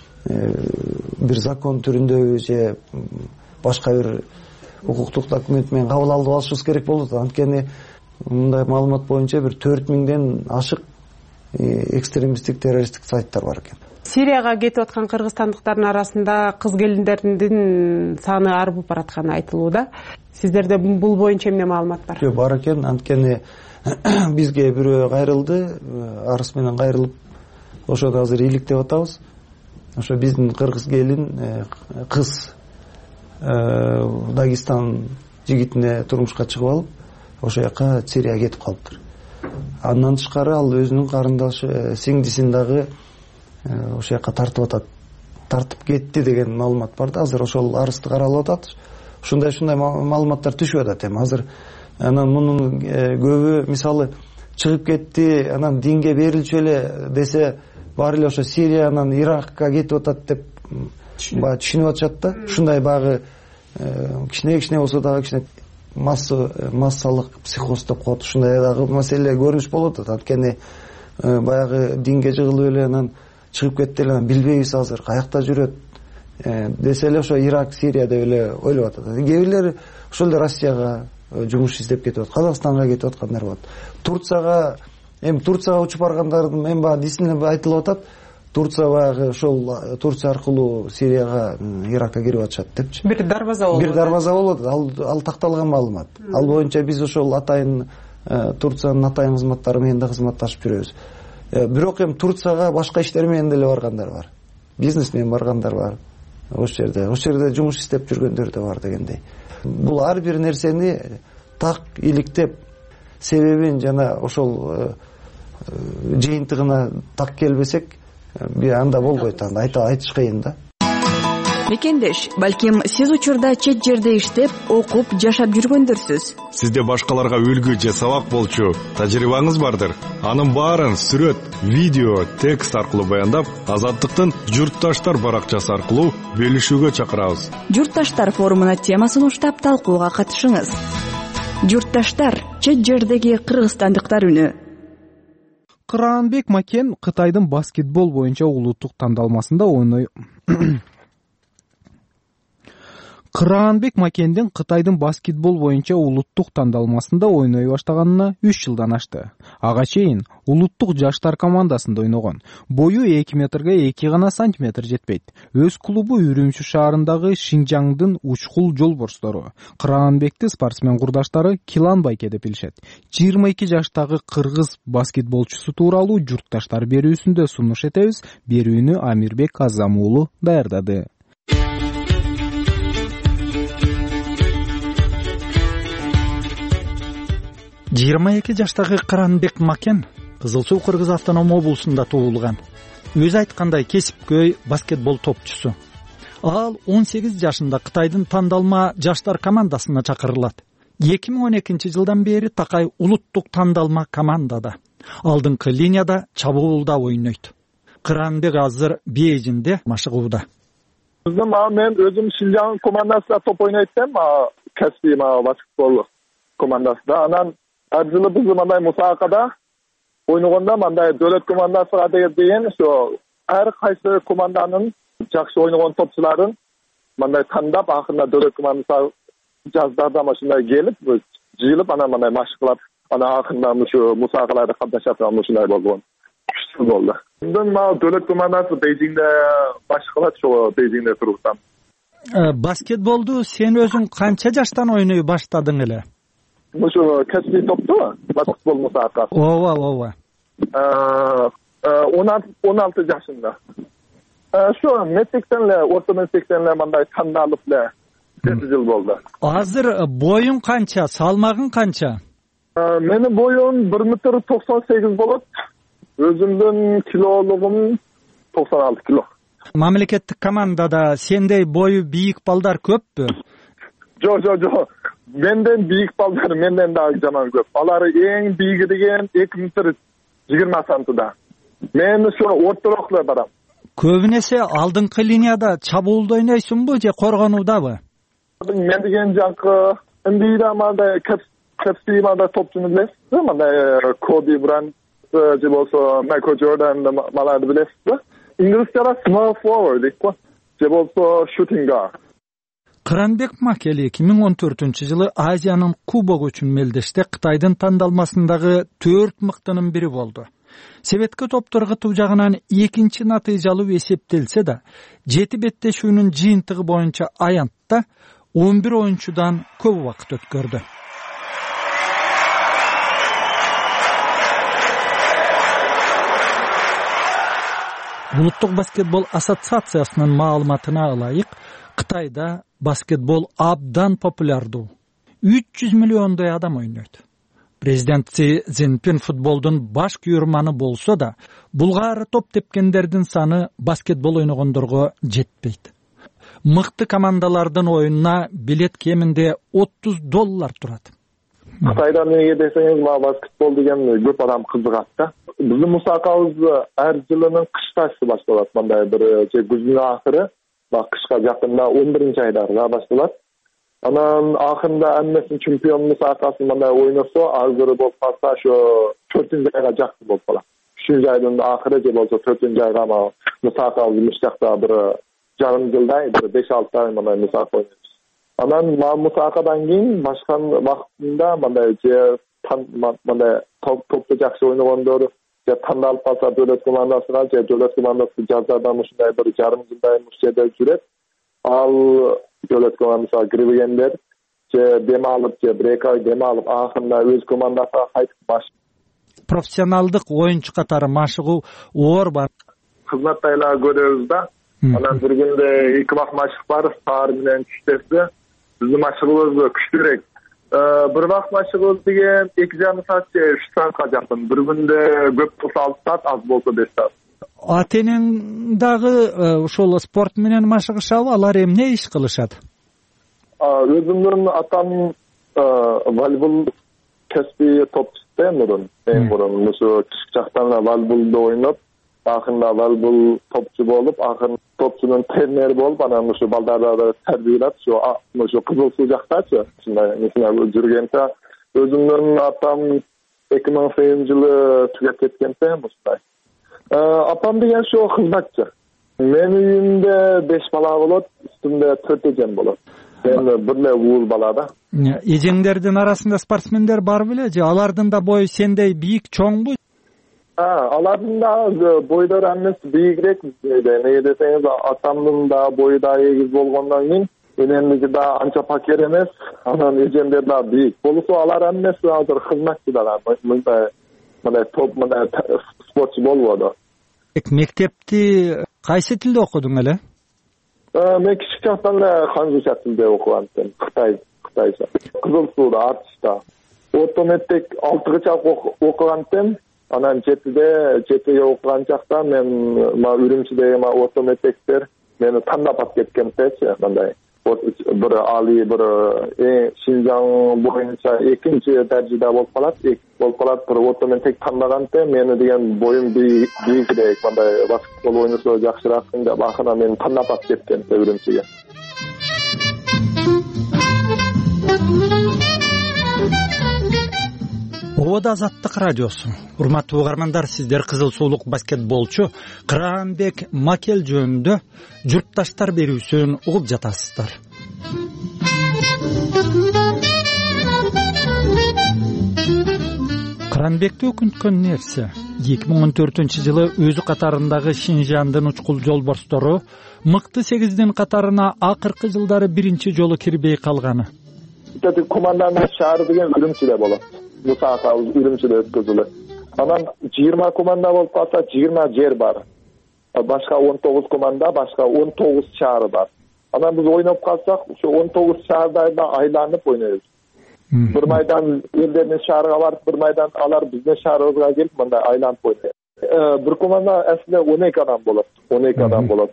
[SPEAKER 14] бир закон түрүндө же башка бир укуктук документ менен кабыл алып алышыбыз керек болот. Анткени мындай маалымат боюнча бир 4000ден ашык экстремисттик, террористтик сайттар бар экен.
[SPEAKER 13] Сирияга кетип аткан кыргызстандыктардын арасында кыз келиндердин саны арбып баратканы айтылууда. Сиздерде бул боюнча эмне маалымат бар?
[SPEAKER 14] Жок, бар экен. Анткени бизге бирөө кайрылды, арыз менен кайрылып, ошону азыр иликтеп атабыз. Ошо биздин кыргыз келин кыз Дагестан жигитине турмушка чыгып алып, ошо жака Сирияга кетип калыптыр. Андан тышкары ал өзүнүн карындашы сиңдисин дагы ошо жака тартып кетти деген маалымат бар да. Азыр ошол арызды каралып атат. Ушундай маалыматтар түшүп атат. Эми азыр анан мунун көбү мисалы чыгып кетти, анан динге берилчү эле десе, баары эле ошо Сирия анан Иракка кетип атат деп баягы түшүнүп атышат да. Ушундай баягы кичине болсо дагы кичине массалык психоз деп коет. Ушундай дагы маселе көрүнүш болуп атат. Анткени баягы динге жыгылып эле анан чыгып кетти эле, билбейбиз азыр каякта жүрөт десе эле ошо Ирак, Сирия деп эле ойлоп атат. Кээ бирлери ошол эле Россияга жумуш издеп кетип атат, Казакстанга кетип аткандар бар. Турцияга учуп баргандардын эми баягы дисине айтылып атат. Турция баягы ошол Турция аркылуу Сирияга, Иракка кирип атышат депчи.
[SPEAKER 13] Бир дарбаза болот.
[SPEAKER 14] Бир дарбаза болот. Ал такталган маалымат. Ал боюнча биз ошол атайын Турциянын атайын кызматтары менен да кызматташып жүрөбүз. Бирок эми Турцияга башка иштер менен деле баргандар бар. Бизнес менен баргандар бар. Ошол жерде жумуш издеп жүргөндөр да бар дегендей. Бул ар бир нерсени так иликтеп, себебин жана ошол жыйынтыгына так келбесек, анда болбойт, анда айтыш кыйын да.
[SPEAKER 15] Мекендеш, балким сиз учурда чет жерде иштеп, окуп, жашап жүргөндөрсүз.
[SPEAKER 7] Сизде башкаларга үлгү же сабак болчу тажрыйбаңыз бардыр. Анын баарын сүрөт, видео, текст аркылуу баяндап, Азаттыктын Журтташтар баракчасы аркылуу бөлүшүүгө чакырабыз.
[SPEAKER 15] Журтташтар форумуна темасын уштап талкууга катышыңыз. Журтташтар, чет жердеги кыргызстандыктар үнү.
[SPEAKER 1] Кыраанбек Макен Кытайдын баскетбол боюнча улуттук тандалмасында Кыраанбек Макендин Кытайдын баскетбол боюнча улуттук тандалмасында ойной баштаганына 3 жылдан ашты. Ага чейин улуттук жаштар командасында ойногон. Бою 2 метрге 2 гана сантиметр жетпейт. Өз клубу Үрүмчү шаарындагы Шинжаңдын Учкул жолборстору. Кыраанбекти спортсмен курдаштары Киланбайке деп билишет. 22 жаштагы кыргыз баскетболчусу тууралуу журтташтар берүүсүндө сунуш этебиз. Берүүнү Амирбек Азам уулу даярдады.
[SPEAKER 16] 22 жаштагы Кыраанбек Макен Кызыл Суу Кыргыз автоном облусунда туулган. Өзү айткандай кесипкөй баскетбол топчусу. Ал 18 жашында Кытайдын тандалма жаштар командасына чакырылат. 2012 жылдан бери такай улуттук тандалма командада. Алдыңкы линияда чабуулда ойнойт. Кыраанбек азыр Бейжиңде машыгууда.
[SPEAKER 17] Мен өзүм Шинжаң командасында топ ойнойт-тем, кәсби баскетбол командасында. Анан ар жылы биз мындай мусабакада ойногондо мындай дөөлөт командасына деген ар кайсы команданын жакшы ойногон топчуларын мындай тандап, акырында дөөлөт командасына жаздарда ушундай келип, жыйылып, анан мындай машык кылып, анан акырында ушу мусабакаларда катнашат, ушундай болгон. Күчтүү болду. Дөөлөт командасы Бейжиңде машык кылат, ошо Бейжиңде туруптан.
[SPEAKER 16] Баскетболду сен өзүң канча жаштан ойной баштадың эле?
[SPEAKER 17] Ошо кәсби топту, баскетбол мусабакасы.
[SPEAKER 16] Ооба.
[SPEAKER 17] 16 жашында. Ошо мектептен эле, орто мектептен эле мындай тандалып эле 7 жыл болду.
[SPEAKER 16] Азыр боюң канча, салмагың канча?
[SPEAKER 17] Менин боюм 1,98 метр болот. Өзүмдүн килолугум 96 кило.
[SPEAKER 16] Мамлекеттик командада сендей бою бийик балдар көппү?
[SPEAKER 17] Жок. Менден бийик балдар менден дагы жаман көп. Алар эң бийиги деген 2 метр 20 сантыда. Мен ошо ортороклор барам.
[SPEAKER 16] Көбүнесе алдыңкы линияда чабуулда ойнойсуңбу же коргонуудабы?
[SPEAKER 17] Мен деген жанкы NBA мындай кепси мындай топчуну билесизби? Мындай Коби Брайант же болсо Майкл Джордан маларды билесизби? Инглизчеде small forward дейт го. Же болсо shooting guard.
[SPEAKER 16] Кыраанбек Макен 2014 жылы Азиянын кубогу үчүн мелдеште Кытайдын тандалмасындагы 4 мыктынын бири болду. Себетке топтор кытуу жагынан экинчи натыйжалуу эсептелсе да, 7 беттешүүнүн жыйынтыгы боюнча аянтта 11 оюнчудан көп убакыт өткөрдү. Улуттук баскетбол ассоциациясынын маалыматына ылайык, Кытайда баскетбол абдан популярдуу. 300 миллиондой адам ойнойт. Президент Си Цзиньпин футболдун баш күйөрманы болсо да, булгары топ тепкендердин саны баскетбол ойногондорго жетпейт. Мыкты командалардын оюнуна билет кеминде $30 турат.
[SPEAKER 17] Кытайда эмне десеңиз, баскетбол деген көп адам кызыгат да. Биздин мусабакабыз ар жылынын кыштасы башталат. Мындай бир же күздүн акыры, кышка жакында 11-айдарда башталат. Анан акырында эмнесин чемпион мусабакасын мындай ойносо, азыры болуп калса ошо 4-айга жакты болуп калат. 3-айдын акыры же болсо 4-айга мусабакабыз мыштакта бир жарым жылдай, бир 5-6 ай мындай мусабака ойнойбуз. Анан мусабакадан кийин башка вакытында мындай же мындай топто жакшы ойногондор же тандалып калса дөөлөт командасына, же дөөлөт командасы жаздардан ушундай бир жарым жылдай жерде жүрөт. Ал дөөлөт командасына кирбегендер же дем алып, же бир эки ай дем алып, акырында өз командасына кайтып машык.
[SPEAKER 16] Профессионалдык оюнчу катары машыгуу оор бар.
[SPEAKER 17] Кызматтайлар көрөбүз да. Анан бир күндө 2 вакыт машык бар, саар менен түштөсү. Биздин машыгыбыз күчтүүрөөк. Бир вакыт машыгыбыз деген 2,5 саат же 3 саатка жакын. Бир күндө көп болсо 6 саат, аз болсо 5 саат.
[SPEAKER 16] Атенин дагы ошол спорт менен машыгышабы? Алар эмне иш кылышат?
[SPEAKER 17] Өзүмдүн атам волейбол кәсби топчусу мурун. Мурун ошо кичик жактан волейболду ойноп, акырында волейбол топчу болуп, акырында топчунун тренери болуп, анан ошо балдарды тарбиялап, ошо Кызыл Суу жактачы, ушундай жүргенде өзүмдүн атам 2008 жылы түгөп кеткенде ушундай. Апам деген ошо кызматчы. Менин үйүмдө 5 бала болот, үстүмдө 4 эжем болот. Мен бир эле уул бала да.
[SPEAKER 16] Эжеңдердин арасында спортсмендер бар беле же алардын да бою сендей бийик чоңбу?
[SPEAKER 17] Алардын да бойдору эмес бийигирээк. Неге десеңиз, атамдын да бою да эгиз болгондон кийин мененики да анча пакер эмес, анан эжемдер да бийик. Болсо алар эмес азыр кызматчыдар. Мындай топ мындай спортчу болбоду.
[SPEAKER 16] Мектепти кайсы тилде окудуң эле?
[SPEAKER 17] Мен кичик жактан эле ханжуйча тилде окугам, кытайча. Кызыл Сууда, Артышта. Орто мектеп 6-ча окугантем. Анан 7-де окуган чакта мен Үрүмчүдөгү орто мектептер мени тандап алып кеткентечи, мындай bir Ali, bir Şinjan boyunca ikinci derecede olup kalat. Bir orta men tek tanlaganda meni degan boyum büyükrek, mınday basketbol oynasa jakşırak dep akına meni tanlap alıp ketken Ürümçiге.
[SPEAKER 16] Ода Азаттык радиосу. Урматтуу угармандар, сиздер кызыл суулук баскетболчу Кыранбек Макел жөнүндө журтташтар берүүсүн угуп жатасыздар. Кыранбекти өкүнткөн нерсе 2014-жылы өзү катарындагы Шинжандын учкул жолборстору мыкты 8-дин катарына акыркы жылдары биринчи жолу кирбей калганы.
[SPEAKER 17] Команданын шаары деген Үрүмчүдө болот. Musaka Ürümçüde ötközülü. Anan 20 komanda bolup kalsa 20 jer var. Başka 19 komanda, başka 19 şaarı var. Anan biz oynap kalsak şu 19 şaardayda aylanıp oynayız. Bir maydan ellerinin şaarıga barıp, bir maydan alar bizden şaarıga gelip manda aylanıp oynayız. Bir komanda aslında 12 adam bolat. 12 adam bolat.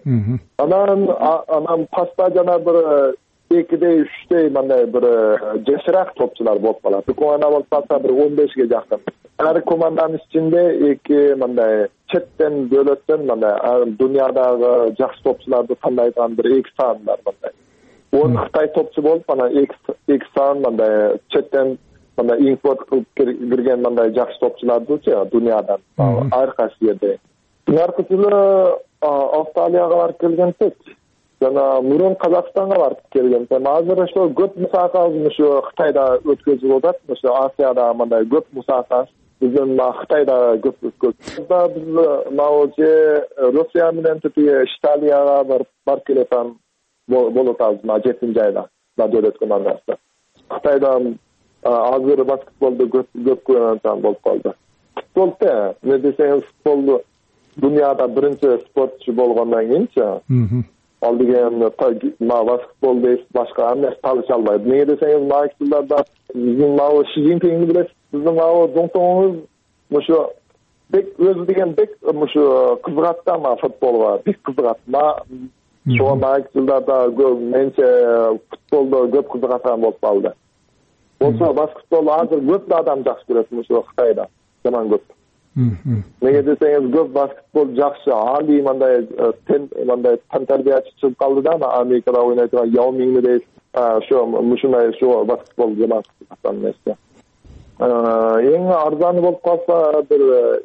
[SPEAKER 17] Anan pasta jana bir 2'de 3'te manda bir ceşirak topçular bolup kalat. Bir komanda bolup kalsa bir 15'ge jakın. Her komandanın içinde iki manda çetten döletten manda dünyadagı jakşı topçulardı tandaydan bir iki san var manda. 10 Xitay topçu bolup mana iki san manda çetten manda import kılıp girgen manda jakşı topçulardı dünyadan. Her kaysı yerde. Arkasıyla Avustraliyaga barıp kelgen tek. Jana Murun Kazakistan'a barıp kelgen. Hazır şu göp musabaka şu Xitayda ötközülüp atat. Şu Asiyada manda göp musabaka bizim Xitayda göp ötközülüp. Biz maoje Rusya bilen Türkiye İtaliyaga barıp keletan bolup azma 7-nji ayda da dölet komandası. Xitayda hazır basketbolda göp koyulan bolup kaldı. Futbolda ne deseňiz futboldu dünyada birinci sportçu bolgondan kийинчи al degen basketbol deyip başka emnes talış almaydı. Neye deseňiz maçlarda bizim Xi Jinping'i bilesiz. Bizim Dongtong'umuz şu özü degen bek şu kızgatdı ama futbol var. Bek kızgatdı. Şu maçlarda mençe futbolda köp kızgatan bolup kaldı. Olsa basketbol hazır köp adam jakşı görüp şu Xitayda. Jaman köp. Nege deseňiz köp basketbol jakşı Ali manday tan terbiýaçy çykyp kaldy da Amerikada oýnaýan Yao Ming'ni de şu basketbol jaman tanmasa. Eň arzany bolup kalsa bir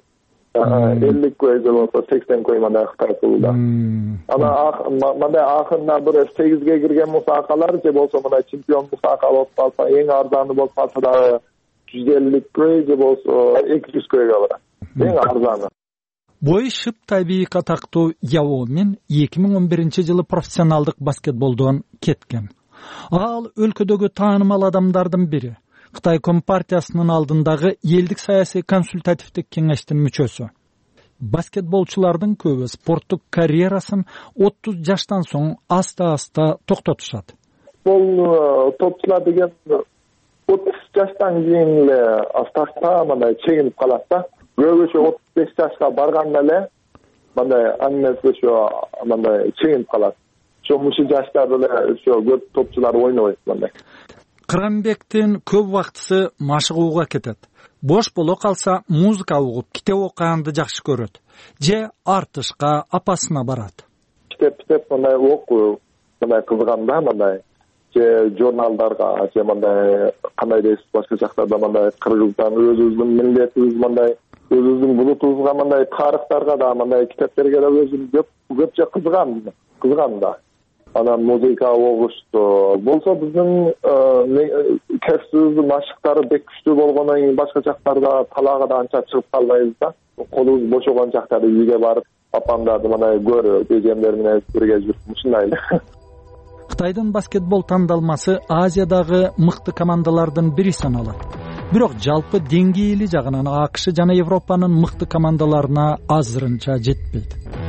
[SPEAKER 17] 50 koy bolsa 80 koy manda Xitay pulda. Ana manda ahyrda bir 8ge girgen musabakalar je bolsa manda çempion musabaka bolup kalsa eň arzany bolup kalsa da 150 koy je bolsa 200 koyga barar. Eň arzany.
[SPEAKER 16] Boyu şıptay biyik atактуу Yao Ming 2011-жылы профессионалдык basketboldan ketken. Al өлкөдөгү таанымал адамдардын бири. Кытай Компартиясынын алдындагы элдик саясий консультативдик кеңештин мүчөсү. Basketbolчулардын көбү спорттук карьерасын 30 жаштан соң аста-аста токтотушат.
[SPEAKER 17] Бул топчулар деген 30 жаштан кийин эле аста-аста мындай чегинип калат да. Көбүсү 35 жашка барганда эле мындай аннеси мындай чегинип калат. Мушу жаштарда эле көп топчулар ойнойт мындай.
[SPEAKER 16] Кыранбектин көп убактысы машыгууга кетет. Бош боло калса музыка угуп, китеп окуганды жакшы көрөт. Же артышка, апасына барат.
[SPEAKER 17] Китеп мындай окуу, мындай кызганда мындай же журналдарга, же мындай кандай дейсиз башка жактарда мындай Кыргызстан өзүбүздүн миллетибиз мындай өзүбүздүн булутубузга мындай тарыхтарга да мындай китептерге да өзүм көпчө кызган да. анан музыка окушту. Болсо биздин кесибибиздин машыктары бек күчтүү болгондон кийин башка жактарда талаага да анча чыгып калбайбыз да. Колубуз бошогон жактарда үйгө барып апамдарды мына көрүп, эжемдер менен бирге жүрүп ушундай эле.
[SPEAKER 16] Кытайдын баскетбол тандалмасы Азиядагы мыкты командалардын бири саналат. Бирок жалпы деңгээли жагынан АКШ жана Европанын мыкты командаларына азырынча жетпейт.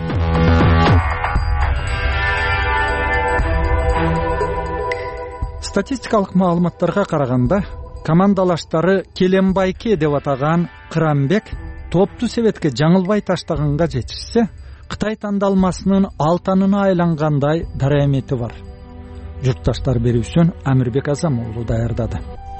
[SPEAKER 16] Статистикалык маалыматтарга караганда, командалаштары Келембайке деп атаган Кырамбек топту себетке жаңылбай таштаганга жетишсе, Кытай тандалмасынын алтанына айлангандай дарамети бар. Журтташтар берүүсүн Амирбек Азам уулу даярдады.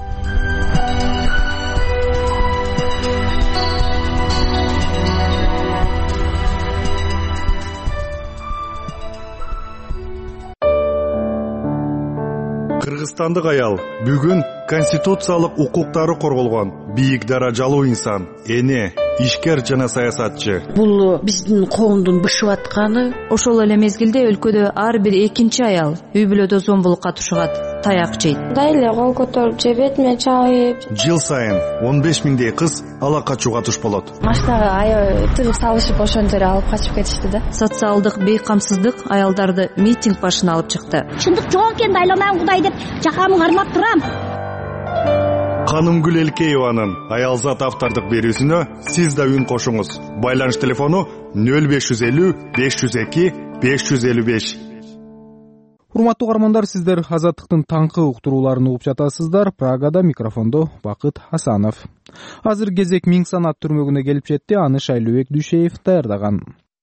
[SPEAKER 7] Кыргызстандык аял бүгүн конституциялык укуктары корголгон бийик даражалуу инсан, эне, ишкер жана саясатчы.
[SPEAKER 18] Бул биздин коомдун бышып атканы.
[SPEAKER 8] Ошол эле мезгилде өлкөдө ар бир экинчи аял үй бүлөдө зомбулукка тушугат, таяк жейт.
[SPEAKER 19] Дайле кол көтөрүп же бетиме чабып.
[SPEAKER 7] Жыл сайын 15 миңдей кыз ала качууга туш болот.
[SPEAKER 19] Машинага аябай тыгып салышып ошон жерге алып качып кетишти да.
[SPEAKER 8] Социалдык бейкамсыздык аялдарды митинг башына алып чыкты.
[SPEAKER 20] Чындык жок экен, дайланам Кудай деп жакамды кармап турам.
[SPEAKER 7] Канымгүл Элкееванын аялзат автордук берүүсүнө сиз да үн кошуңуз. Байланыш телефону 0550 502 555.
[SPEAKER 1] Урматтуу угармандар, сиздер Азаттыктын таңкы уктурууларын угуп жатасыздар. Прагада микрофондо Бакыт Хасанов. Азыр кезек Миң Санат түрмөгүнө келип жетти. Аны Шайлообек Дүйшеев даярдаган.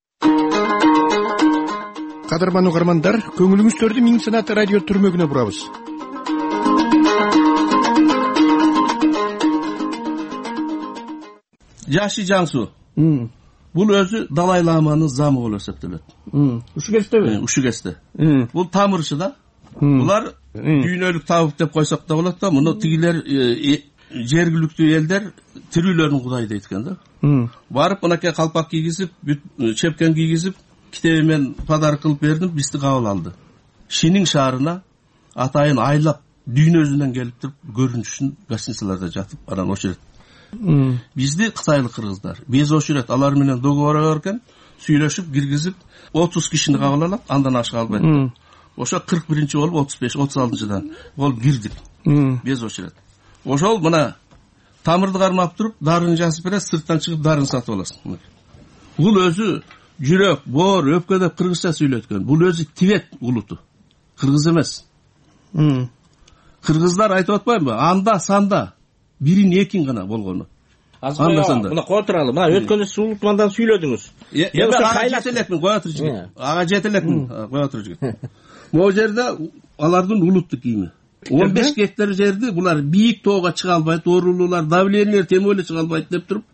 [SPEAKER 21] Кадырман угармандар, көңүлүңүздөрдү Миң Санат радио түрмөгүнө бурабыз.
[SPEAKER 22] Жашы Жаңсу. Бул өзү Далай Ламанын замы болуп эсептелет.
[SPEAKER 21] Ушугестеби?
[SPEAKER 22] Ушугесте. Бул тамырчы да. Булар дүйнөлүк табыт деп койсок да болот да, муну тигилер жергиликтүү элдер тирүүлөрдүн кудай дейт экен да. Барып мынакей калпак кийгизип, чепкен кийгизип, китеби менен подарок кылып бердим, бизди кабыл алды. Шинин шаарына атайын айлап дүйнөсүнөн келип туруп көрүнүшүн гостиницаларда жатып, анан ошол бизди кытайлык кыргыздар без очередь алар менен договор берген, сүйлөшүп киргизип 30 кишини кабыл алат, андан ашык албайт. Ошо 41-чи болуп 35-36-жыдан болуп кирдик. Без очередь. Ошол мына тамырды кармап туруп, дарын жазып берет, сырттан чыгып дарын сатып аласың. Бул өзү жүрөк, боор, өпкө деп кыргызча сүйлөткөн. Бул өзү Тибет улуту. Кыргыз эмес. Кыргыздар айтып атпайбы? Анда санда бирин экин гана болгону.
[SPEAKER 21] Мына кое туралы. Мына өткөндө сулутмандан сүйлөдүңүз.
[SPEAKER 22] Ага жетелекмин, кое тур жигит. Ага жетелекмин, кое тур жигит. Могу жерде алардын улуттук кийими. 15 гектар жерди булар бийик тоого чыга албайт, оорулуулар, давлениелер темөлө чыга албайт деп туруп,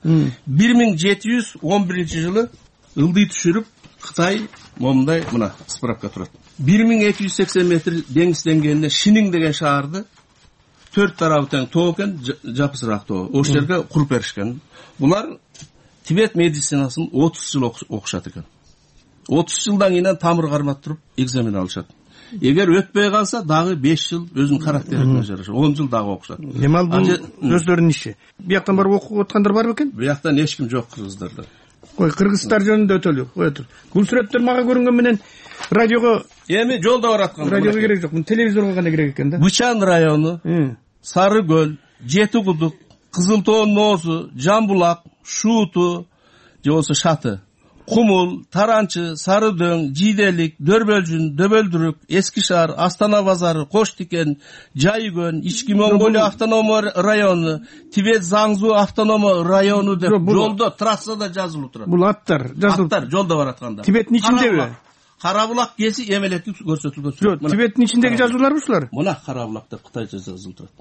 [SPEAKER 22] 1711-жылы ылдый түшүрүп, Кытай момундай мына справка турат. 1280 метр деңиз деңгээлинде Шинин деген шаарды 4 тарабы тең тоо экен, жапысыраак тоо. Ошол жерге куруп беришкен. Булар Тибет медицинасын 30 жыл окушат экен. 30 жылдан кийин тамыр кармап туруп экзамен алышат. Эгер өтпөй калса, дагы 5 жыл өзүнүн карактерине жараша, 10 жыл дагы окушат.
[SPEAKER 21] Эмал бул өздөрүнүн иши. Бияктан барып окуп аткандар барбы экен?
[SPEAKER 22] Бияктан эч ким жок кыргыздарда.
[SPEAKER 21] Кой, кыргыздар жөнүндө өтөлү, кое тур. Бул сүрөттөр мага көрүнгөн менен радиого
[SPEAKER 22] эми жолдо бараткан.
[SPEAKER 21] Радиого керек жок, телевизорго гана керек экен да.
[SPEAKER 22] Бычан району, Сары көл, Жети кудук, Кызыл тоонун оозу, Жамбулак, Шууту, же болбосо Шаты, Кумул, Таранчы, Сары дөң, Жиделик, Дөрбөлжүн, Дөбөлдүрүк, Эски шаар, Астана базары, Кош Тикен, Жайгөн, Ички Монголия автономия району, Тибет Заңзу автономия району деп жолдо, трассада жазылып турат.
[SPEAKER 21] Бул аттар жазылып.
[SPEAKER 22] Аттар жолдо баратканда.
[SPEAKER 21] Тибеттин ичиндеби?
[SPEAKER 22] Карабулак кези эмелекти көрсөтүлгөн.
[SPEAKER 21] Жок, Тибеттин ичиндеги жазууларбы ушулар?
[SPEAKER 22] Мына Карабулак деп кытайча жазылып турат.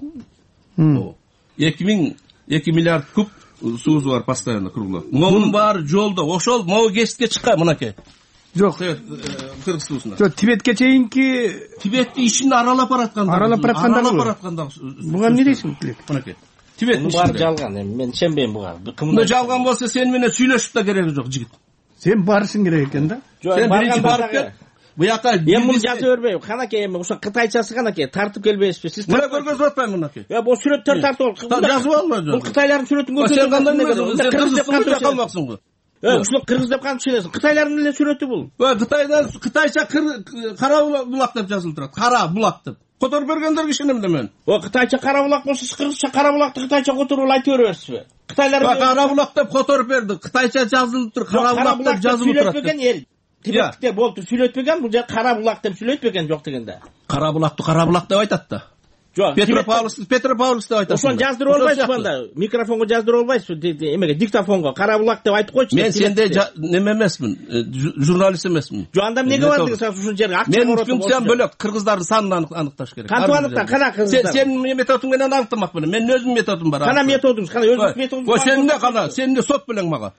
[SPEAKER 22] 2 миллиард куб суу бар постоянно круглап. Монун баары жолдо, ошол могу кесипке чыккан мынакей.
[SPEAKER 21] Жок,
[SPEAKER 22] Кыргыз суусуна.
[SPEAKER 21] Жок, Тибетке чейинки
[SPEAKER 22] Тибетти ичинде аралап баратканда.
[SPEAKER 21] Аралап баратканда. Буга эмне дейсиң,
[SPEAKER 22] мынакей. Тибеттин
[SPEAKER 21] ичинде. Баары жалган, мен ишенбейм буга.
[SPEAKER 22] Мына жалган болсо сен менен сүйлөшүп да кереги жок, жигит.
[SPEAKER 21] Сен барышың керек экен да.
[SPEAKER 22] Сен биринчи барып кел. буяка
[SPEAKER 3] эми муну жаза бербейм. Канакей эми ошо кытайчасы канакей тартып келбейсизби? Сиз
[SPEAKER 22] мына көргөзүп атпаймын мынакей.
[SPEAKER 3] Бул сүрөттөр тартып
[SPEAKER 22] жазып алма.
[SPEAKER 3] Бул кытайлардын сүрөтүн көрсөтүп.
[SPEAKER 22] Сен кандай кыргыз деп калмаксың го.
[SPEAKER 3] Ушул кыргыз деп кантип түшүнөсүң? Кытайлардын эле сүрөтү бул.
[SPEAKER 22] Кытайдан кытайча кара булак деп жазылып турат. Кара булак деп. Которуп бергендерге ишенем да мен.
[SPEAKER 3] Кытайча кара булак болсо, кыргызча кара булакты кытайча которуп айтып бересизби? Кытайлар
[SPEAKER 22] кара булак деп которуп берди. Кытайча жазылып тур, кара булак деп жазылып турат.
[SPEAKER 3] Сүйлөтпөгөн эл. Тибеттте болду, сүйлөтпөгөн, бул жер кара булак деп сүйлөтпөгөн жок дегенде.
[SPEAKER 22] Кара булакты кара булак деп айтат да.
[SPEAKER 3] Жок,
[SPEAKER 22] Петропавловск деп айтат.
[SPEAKER 3] Ошону жаздырып албайсызбы анда? Микрофонго жаздырып албайсызбы? Эмеге диктофонго кара булак деп айтып койчу.
[SPEAKER 22] Мен сенде неме эмесмин, журналист эмесмин.
[SPEAKER 3] Жок, анда эмнеге бардыңыз ушул жерге? Акча
[SPEAKER 22] менин функциям бөлөк, кыргыздардын санын аныкташ керек.
[SPEAKER 3] Кантип аныктан? Кана кыргыздар?
[SPEAKER 22] Сенин методуң менен аныктамакмын. Менин өзүмдүн методум бар.
[SPEAKER 3] Кана методуңуз? Кана өзүңүз методуңуз?
[SPEAKER 22] О, сенде кана, сенде сот белең мага.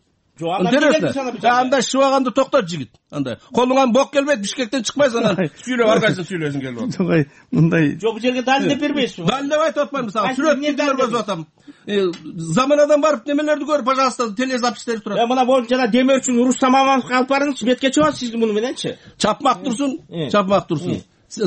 [SPEAKER 22] Анда шыбаганды токтот жигит. Андай колуңан бок келбейт, Бишкектен чыкпайсың, анан сүйлөп аркайсың сүйлөсүң келип.
[SPEAKER 21] Жок, мындай.
[SPEAKER 3] Жок, бу жерге далилдеп бербейсизби?
[SPEAKER 22] Далилдеп айтып атпайм, мисалы сүрөттү көргөзүп атам. Заманадан барып немелерди көр, пожалуйста, телезапистер турат.
[SPEAKER 3] Мына бул жана демөө үчүн Уруш Самамановго алып барыңыз, бетке чыгат сиз муну мененчи.
[SPEAKER 22] Чапмак турсун, чапмак турсун.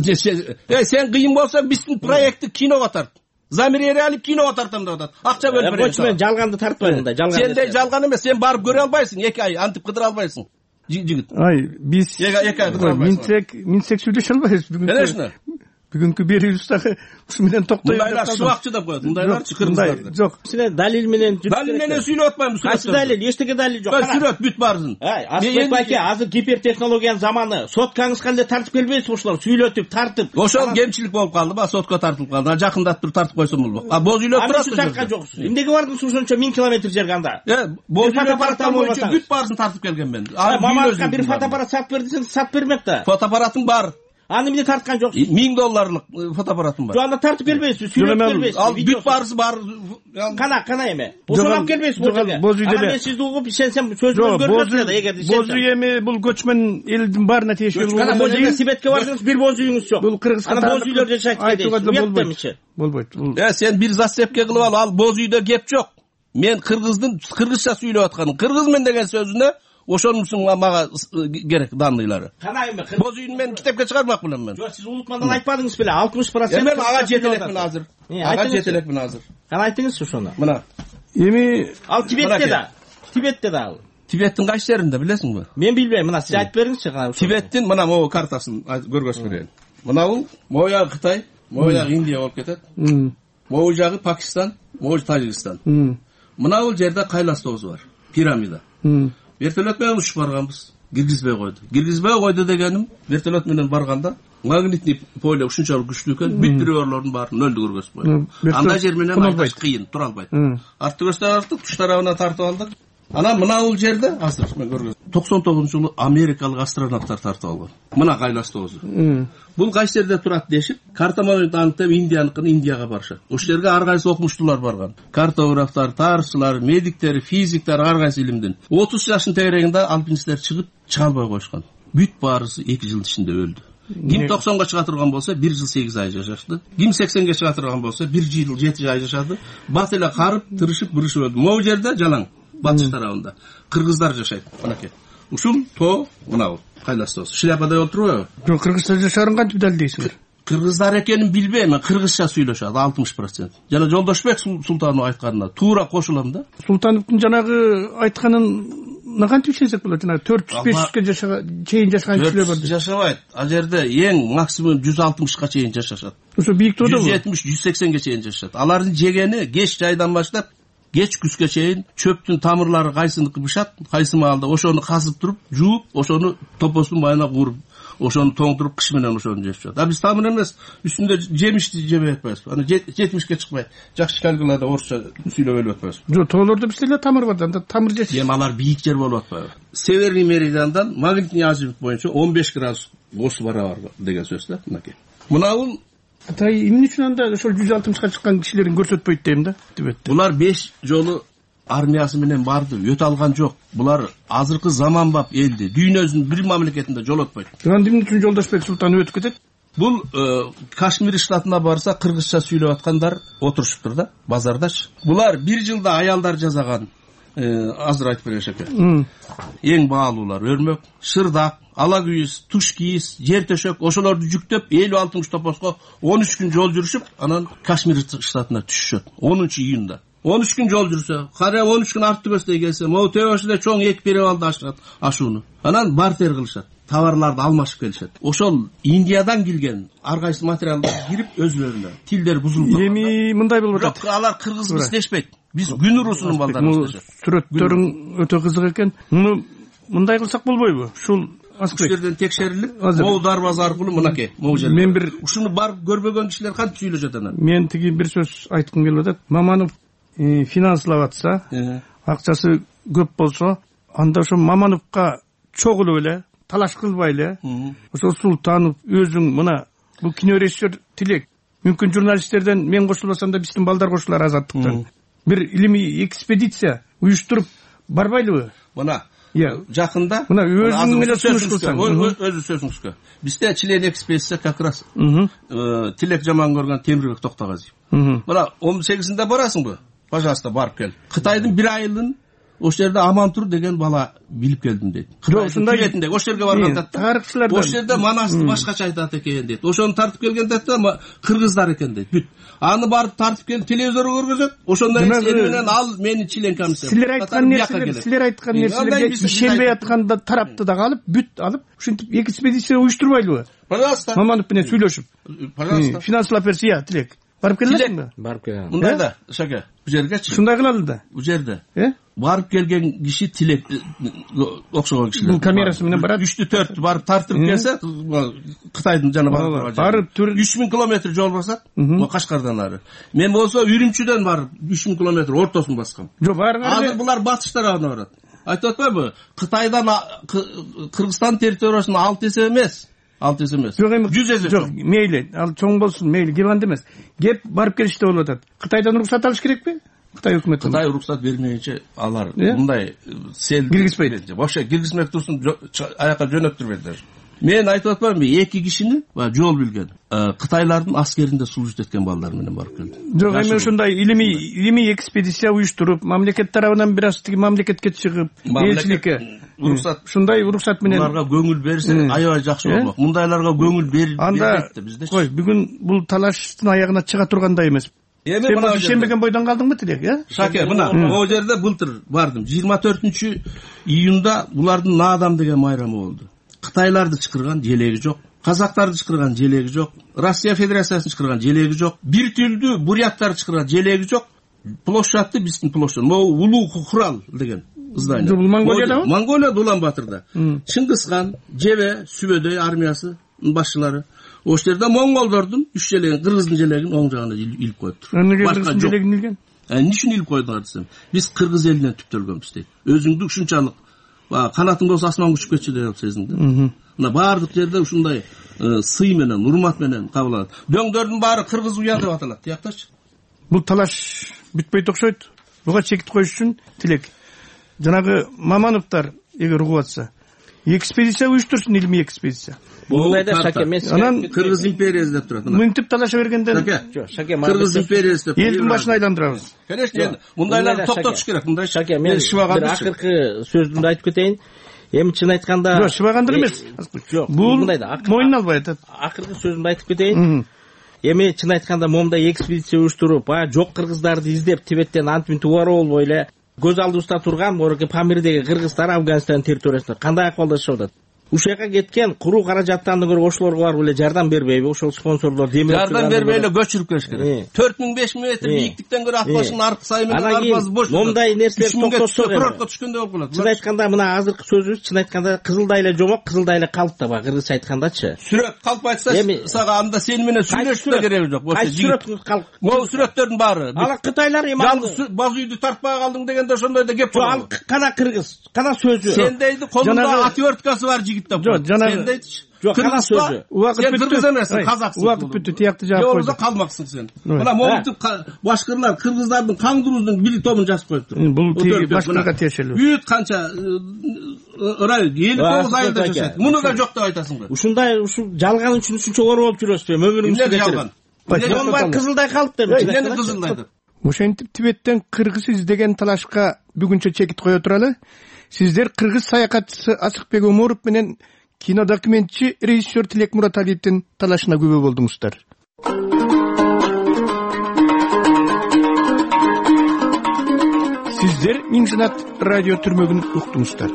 [SPEAKER 22] Сен кыйын болсо биздин проектти киного тарт. Замирери алып киного тартам деп атат. Акча бөлүп берет.
[SPEAKER 3] Мен жалганды тартпайм мындай, жалган.
[SPEAKER 22] Сенде жалган эмес, сен барып көрө албайсың, 2 ай антип кыдыра албайсың. Жигит.
[SPEAKER 21] Ай, биз
[SPEAKER 22] 2 ай кыдыра албайсың.
[SPEAKER 21] Минсек сүйлөшө албайбыз бүгүн.
[SPEAKER 22] Конечно.
[SPEAKER 21] Бүгүнкү берүүбүз дагы ушу менен токтой.
[SPEAKER 22] Мындайлар шубакчы деп коет. Мындайларчы кыргыздарды.
[SPEAKER 21] Жок.
[SPEAKER 3] Силер далил менен
[SPEAKER 22] сүйлөп атпайм.
[SPEAKER 3] Кайсы далил? Эчтеке далил жок.
[SPEAKER 22] Сүрөт бүт баарсын.
[SPEAKER 3] Асылбек байке, азыр гипертехнологиянын заманы. Соткаңыз кандай тартып келбейсизби ушулар? Сүйлөтүп, тартып.
[SPEAKER 22] Ошол кемчилик болуп калды ба, сотко тартылып калды. Жакындатып туруп тартып койсом болбок. А боз үйлөп турасыз.
[SPEAKER 3] Тарткан жоксуз. Эмнеге бардыңыз ушунча 1000 километр жерге анда?
[SPEAKER 22] Боз үйлөп тартқан боюнча бүт баарсын тартып келген мен.
[SPEAKER 3] Маматка бир фотоаппарат сатып бердисең, сатып бермек да.
[SPEAKER 22] Фотоаппаратың бар.
[SPEAKER 3] Аны эмне тарткан жоксуз?
[SPEAKER 22] $1000 фотоаппаратым бар.
[SPEAKER 3] Жок, анда тартып келбейсизби? Сүйлөп келбейсизби?
[SPEAKER 22] Ал бүт баарысы бар.
[SPEAKER 3] Кана эме. Ошону алып келбейсизби бул жерге? Ана мен сизди угуп, ишенсем сөзүңүздү көрбөсүң да, эгерде ишенсем.
[SPEAKER 21] Боз үй эми бул көчмөн элдин баарына тийиштүү болгон.
[SPEAKER 3] Кана боз үйгө Сибетке бардыңыз, бир боз үйүңүз жок.
[SPEAKER 21] Бул Кыргызстан.
[SPEAKER 3] Ана боз үйлөр жашайт дейсиз.
[SPEAKER 21] Болбойт.
[SPEAKER 22] Сен бир засепке кылып ал боз үйдө кеп жок. Мен кыргызча сүйлөп атканым. Кыргызмын деген сөзүнө ошонусун мага керек данныйлары.
[SPEAKER 3] Кана эми
[SPEAKER 22] боз үйүн мен китепке чыгармак белем мен.
[SPEAKER 3] Жок, сиз улутмандан айтпадыңыз беле? 60%.
[SPEAKER 22] Мен ага жетелекмин азыр. Ага жетелекмин азыр.
[SPEAKER 3] Кана айтыңызчы ошону.
[SPEAKER 22] Мына.
[SPEAKER 21] Эми
[SPEAKER 3] ал Тибетте да ал.
[SPEAKER 22] Тибеттин кайсы жеринде билесиңби?
[SPEAKER 3] Мен билбейм. Мына сиз айтып бериңизчи.
[SPEAKER 22] Тибеттин мына могу картасын көргөзүп берейин. Мына бул могу жагы Кытай, могу жагы Индия болуп кетет. Могу жагы Пакистан, могу Тажикстан. Мына бул жерде кайлас тоозу бар. Пирамида. Вертолет менен учуп барганбыз. Киргизбей койду дегеним, вертолет менен барганда магнитный поле ушунчалык күчтүү экен, бүт бирөөлөрдүн баарын өлдү көргөзүп койду. Анда жер менен айдаш кыйын, тура албайт. Артты көстөрүп, туш тарабына тартып алдык. Анан мына бул жерде азыр мен көргөзөм. 99-жылы америкалык астронавттар тартып алган. Мына кайлас тоозу. Бул кайсы жерде турат дешип, карта менен аныктап Индияныкын Индияга барышат. Ошол жерге ар кайсы окумуштуулар барган. Картографтар, тарыхчылар, медиктер, физиктер ар кайсы илимден. 30 жаштын тегерегинде альпинисттер чыга албай коюшкан. Бүт баарысы 2 жылдын ичинде өлдү. Ким 90га чыга турган болсо 1 жыл 8 ай жашашты. Ким 80ге чыга турган болсо 1 жыл 7 ай жашады. Бат эле карып, тырышып, бурушуп өлдү. Могу жерде жалаң батыш тарабында кыргыздар жашайт. Анакей. Ушул тоо мына бул кайлас тоосу. Шляпада олтурбайбы?
[SPEAKER 21] Жок, кыргызча жашарын кантип далилдейсиңер?
[SPEAKER 22] Кыргыздар экенин билбейм, мен кыргызча сүйлөшөт 60%. Жана Жолдошбек Султанов айтканына туура кошулам да.
[SPEAKER 21] Султановдун жанагы айтканын кантип ишенсек болот? Жана 400-500ге чейин жашаган кишилер бар.
[SPEAKER 22] Жашабайт. Ал жерде эң максимум 160га чейин жашашат.
[SPEAKER 21] Ошо бийик тоодобу?
[SPEAKER 22] 170-180ге чейин жашашат. Алардын жегени кеч жайдан баштап кеч күзгө чейин чөптүн тамырлары кайсыныкы бышат, кайсы маалда ошону казып туруп, жууп, ошону топостун майына кууруп, ошону тоңдуруп кыш менен ошону жешет. А биз тамыр эмес, үстүндө жемишти жебей атпайбыз. Аны 70ке чыкпай, жакшы калгылада орусча сүйлөп өлүп атпайбыз.
[SPEAKER 21] Жок, тоолордо бизде эле тамыр бар, анда тамыр жеш.
[SPEAKER 22] Эми алар бийик жер болуп атпайбы? Северный меридиандан магнитный азимут боюнча 15 градус осу бар деген сөз да, мынакей. Мына бул
[SPEAKER 21] эмне үчүн анда ошол 160га чыккан кишилерин көрсөтпөйт дейм да, Тибетте.
[SPEAKER 22] Булар 5 жолу армиясы менен барды, өтө алган жок. Булар азыркы заманбап элди, дүйнөдүн бир мамлекетинде жолотпойт.
[SPEAKER 21] Анда эмне үчүн Жолдошбек Султанов өтүп кетет?
[SPEAKER 22] Бул Кашмир штатына барса кыргызча сүйлөп аткандар отурушуптур да, базардачы. Булар 1 жылда аялдар жасаган, азыр айтып берейин шаке. Эң баалуулар өрмөк, шырдак, ала күйүз, туш кийиз, жер төшөк ошолорду жүктөп 50-60 топоско 13 күн жол жүрүшүп, анан Кашмир штатына түшүшөт 10-июнда. 13 күн жол жүрсө, кара 13 күн арты көстөй келсе, могу төбөшүндө чоң 2 перевалды ашууну. Анан бартер кылышат, товарларды алмашып келишет. Ошол Индиядан келген ар кайсы материалдар кирип өзүлөрүнө, тилдер бузулуп.
[SPEAKER 21] Эми мындай болуп атат.
[SPEAKER 22] Бирок алар кыргыз биздешпейт. Биз күн урусунун балдары биздешет.
[SPEAKER 21] Сүрөттөрүң өтө кызык экен. Муну мындай кылсак болбойбу? Ушул
[SPEAKER 22] жерден текшерилип, могу дарбаза аркылуу мынакей, могу жерде.
[SPEAKER 21] Мен бир
[SPEAKER 22] ушуну барып көрбөгөн кишилер кантип сүйлөшөт анан?
[SPEAKER 21] Мен тиги бир сөз айткым келип атат. Маманов финанслап атса, акчасы көп болсо, анда ошо Мамановго чогулуп эле, талаш кылбай эле, ошо Султанов өзүң мына бул кино режиссер Тилек, мүмкүн журналисттерден мен кошулбасам да биздин балдар кошулар Азаттыктан. Бир илимий экспедиция уюштуруп барбайлыбы?
[SPEAKER 22] Мына жакында
[SPEAKER 21] мына өзүң менен сунуш кылсаң,
[SPEAKER 22] өзү сөзүңүзгө. Бизде член экспедиция как раз Тилек жаман көргөн Темирбек Токтогазиев. Мына 18-inde барасыңбы? Пожалуйста, барып кел. Кытайдын бир айылын ошол жерде аман тур деген бала билип келдим дейт. Ошондой кетинде ошол жерге барганда
[SPEAKER 21] тарыхчылардан
[SPEAKER 22] ошол жерде Манасты башкача айтат экен дейт. Ошону тартып келгенде да кыргыздар экен дейт. Бүт. Аны барып тартып келип телевизорго көргөзөт. Ошондон кийин менен ал мени член комиссия.
[SPEAKER 21] Силер айткан нерселерге ишенбей атканда тарапты да алып, бүт алып, ушинтип экспедиция уюштурбайлыбы?
[SPEAKER 22] Пожалуйста.
[SPEAKER 21] Маманов менен сүйлөшүп.
[SPEAKER 22] Пожалуйста.
[SPEAKER 21] Финанслап берсе, Тилек. Барып келесиңби?
[SPEAKER 22] Барып келем. Мындай да, шаке, бу жергечи.
[SPEAKER 21] Ушундай кылалы да.
[SPEAKER 22] Бу жерде. Барып келген киши Тилек окшогон кишилер.
[SPEAKER 21] Бул камерасы менен барат.
[SPEAKER 22] 3-4 барып тартып келсе, Кытайдын жана
[SPEAKER 21] барып
[SPEAKER 22] 3000 километр жол басат. Кашкардан ары. Мен болсо Үрүмчүдөн барып 3000 километр ортосун баскам.
[SPEAKER 21] Жок, барыңар.
[SPEAKER 22] Азыр булар батыш тарабына барат. Айтып атпайбы? Кытайдан Кыргызстан территориясына 6 эсе эмес. 6 эсе эмес. 100 эсе.
[SPEAKER 21] Жок, мейли, ал чоң болсун, мейли, кеп анда эмес. Кеп барып келиште болуп атат. Кытайдан уруксат алыш керекпи? Кытай өкмөтү.
[SPEAKER 22] Кытай уруксат бермейинче алар мындай сел
[SPEAKER 21] киргизбейт.
[SPEAKER 22] Вообще киргизмек турсун, аяка жөнөктүрбөйт даже. Мен айтып атпаймынбы, 2 кишини жол билген. Кытайлардын аскеринде служит эткен балдар менен барып келди.
[SPEAKER 21] Жок, эми ушундай илимий экспедиция уюштуруп, мамлекет тарабынан бир аз тиги мамлекетке чыгып, элчиликке ушундай уруксат менен
[SPEAKER 22] аларга көңүл берсе, аябай жакшы болмок. Мундайларга көңүл бербейт бизде.
[SPEAKER 21] Кой, бүгүн бул талаштын аягына чыга тургандай эмес.
[SPEAKER 22] Эми
[SPEAKER 21] мына ишенбеген бойдон калдыңбы Тилек,
[SPEAKER 22] Шаке, мына могу жерде былтыр бардым. 24-июнда булардын Наадам деген майрамы болду. Кытайларды чакырган желеги жок, казактарды чакырган желеги жок, Россия Федерациясын чакырган желеги жок, бир тилдүү буряттарды чакырган желеги жок. Площадьты биздин площадь. Могу Улуу Хурал деген здание.
[SPEAKER 21] Бул Монголиядабы?
[SPEAKER 22] Монголия Улан-Батырда. Чыңгызхан, Жебе, Сүбөдөй армиясы башчылары. Ошол жерде монголдордун 3 желегин, кыргыздын желегин оң жагына илип коюптур.
[SPEAKER 21] Башка желегин илген?
[SPEAKER 22] Эмне үчүн илип койдуңар десем, биз кыргыз элинен түптөлгөнбүз дейт. Өзүңдү ушунчалык канатың болсо асман күчүп кетчү деп сезиңди. Мына баардык жерде ушундай сый менен, урмат менен кабыл алат. Дөңдөрдүн баары кыргыз уя деп аталат, тияктачы.
[SPEAKER 21] Бул талаш бүтпөйт окшойт. Буга чекит коюш үчүн Тилек жанагы Мамановдор эгер угуп атса, экспедиция уюштурсун, илимий экспедиция.
[SPEAKER 22] Мындайда Шаке, мен анан Кыргыз империясы деп турат.
[SPEAKER 21] Мынтип талаша бергенден
[SPEAKER 22] Шаке, Кыргыз империясы деп
[SPEAKER 21] элдин башына айландырабыз.
[SPEAKER 22] Конечно, мындайлар токтотуш керек. Мындай
[SPEAKER 9] Шаке, мен бир акыркы сөзүмдү айтып кетейин. Эми чын айтканда,
[SPEAKER 21] жок, шыбагандык эмес. Бул мойнун албай атат.
[SPEAKER 9] Акыркы сөзүмдү айтып кетейин. Эми чын айтканда момундай экспедиция уюштуруп, жок кыргыздарды издеп Тибеттен антиминтип болбой эле көз алдыбызда турган морки Памирдеги кыргыздар Афганистан территориясында кандай акыбалда жашап атат? Ушул жака кеткен куруу каражаттан көрө ошолорго барып эле жардам бербейби? Ошол спонсорлор демир
[SPEAKER 22] жардам бербей эле көчүрүп келиш керек. 4000-5000 метр бийиктиктен көрө ат башынын аркы сайы менен арбасы бош.
[SPEAKER 9] Момундай нерселер токтотсок
[SPEAKER 22] курортко түшкөндөй болуп калат.
[SPEAKER 9] Чын айтканда мына азыркы сөзүбүз чын айтканда кызылдай эле жомок, кызылдай эле калп да бар, кыргызча айткандачы.
[SPEAKER 22] Сүрөт калп айтса, сага анда сени менен сүйлөшүп кереги жок.
[SPEAKER 9] Кайсы сүрөт калп?
[SPEAKER 22] Могу сүрөттөрдүн баары.
[SPEAKER 9] Ала кытайлар эми
[SPEAKER 22] жалгыз баз үйдү тартпай калдың дегенде ошондой да кеп
[SPEAKER 9] ал кана кыргыз, кана сөзү.
[SPEAKER 22] Сен дейди колунда отверткасы бар жигит деп.
[SPEAKER 9] Жок, кана сөзү.
[SPEAKER 22] Сен кыргыз эмессиң, казаксың.
[SPEAKER 21] Убакыт бүттү, тиякты жаап койду.
[SPEAKER 22] Жолда калмаксың сен. Мына момунтип башкырлар кыргыздардын каңдыруудун бир тобун жазып коюптур.
[SPEAKER 21] Бул тиги башкырга тиешелүү.
[SPEAKER 22] Бүт канча ырай 59 айылда жашайт. Муну да жок деп айтасыңбы?
[SPEAKER 9] Ушундай ушу жалган үчүн ушунча оор болуп жүрөсүзбү? Өмүрүңүздү кечирип.
[SPEAKER 22] Кызылдай калып деп.
[SPEAKER 21] Кызылдай деп. Ошентип Тибеттен кыргыз издеген талашка бүгүнчө чекит кое туралы. Сиздер кыргыз саякатчысы Асыкбек Омуров менен кинодокументчи режиссер Тилек Мураталиевдин талашына күбө болдуңуздар. Сиздер Миң Санат радио түрмөгүн уктуңуздар.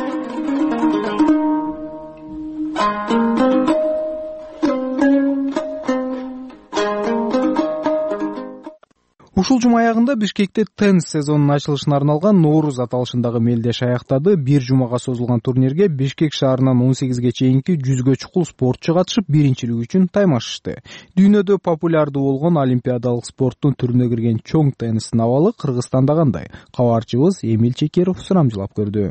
[SPEAKER 1] Ушул жума аягында Бишкекте теннис сезонунун ачылышына арналган Нооруз аталышындагы мелдеш аягтады. Бир жумага созулган турнирге Бишкек шаарынан 18ге чейинки 100гө чукул спортчу катышып, биринчилик үчүн таймашышты. Дүйнөдө популярдуу болгон олимпиадалык спорттун түрүнө кирген чоң теннистин абалы Кыргызстанда кандай? Кабарчыбыз Эмил Чекеров сурамжылап көрдү.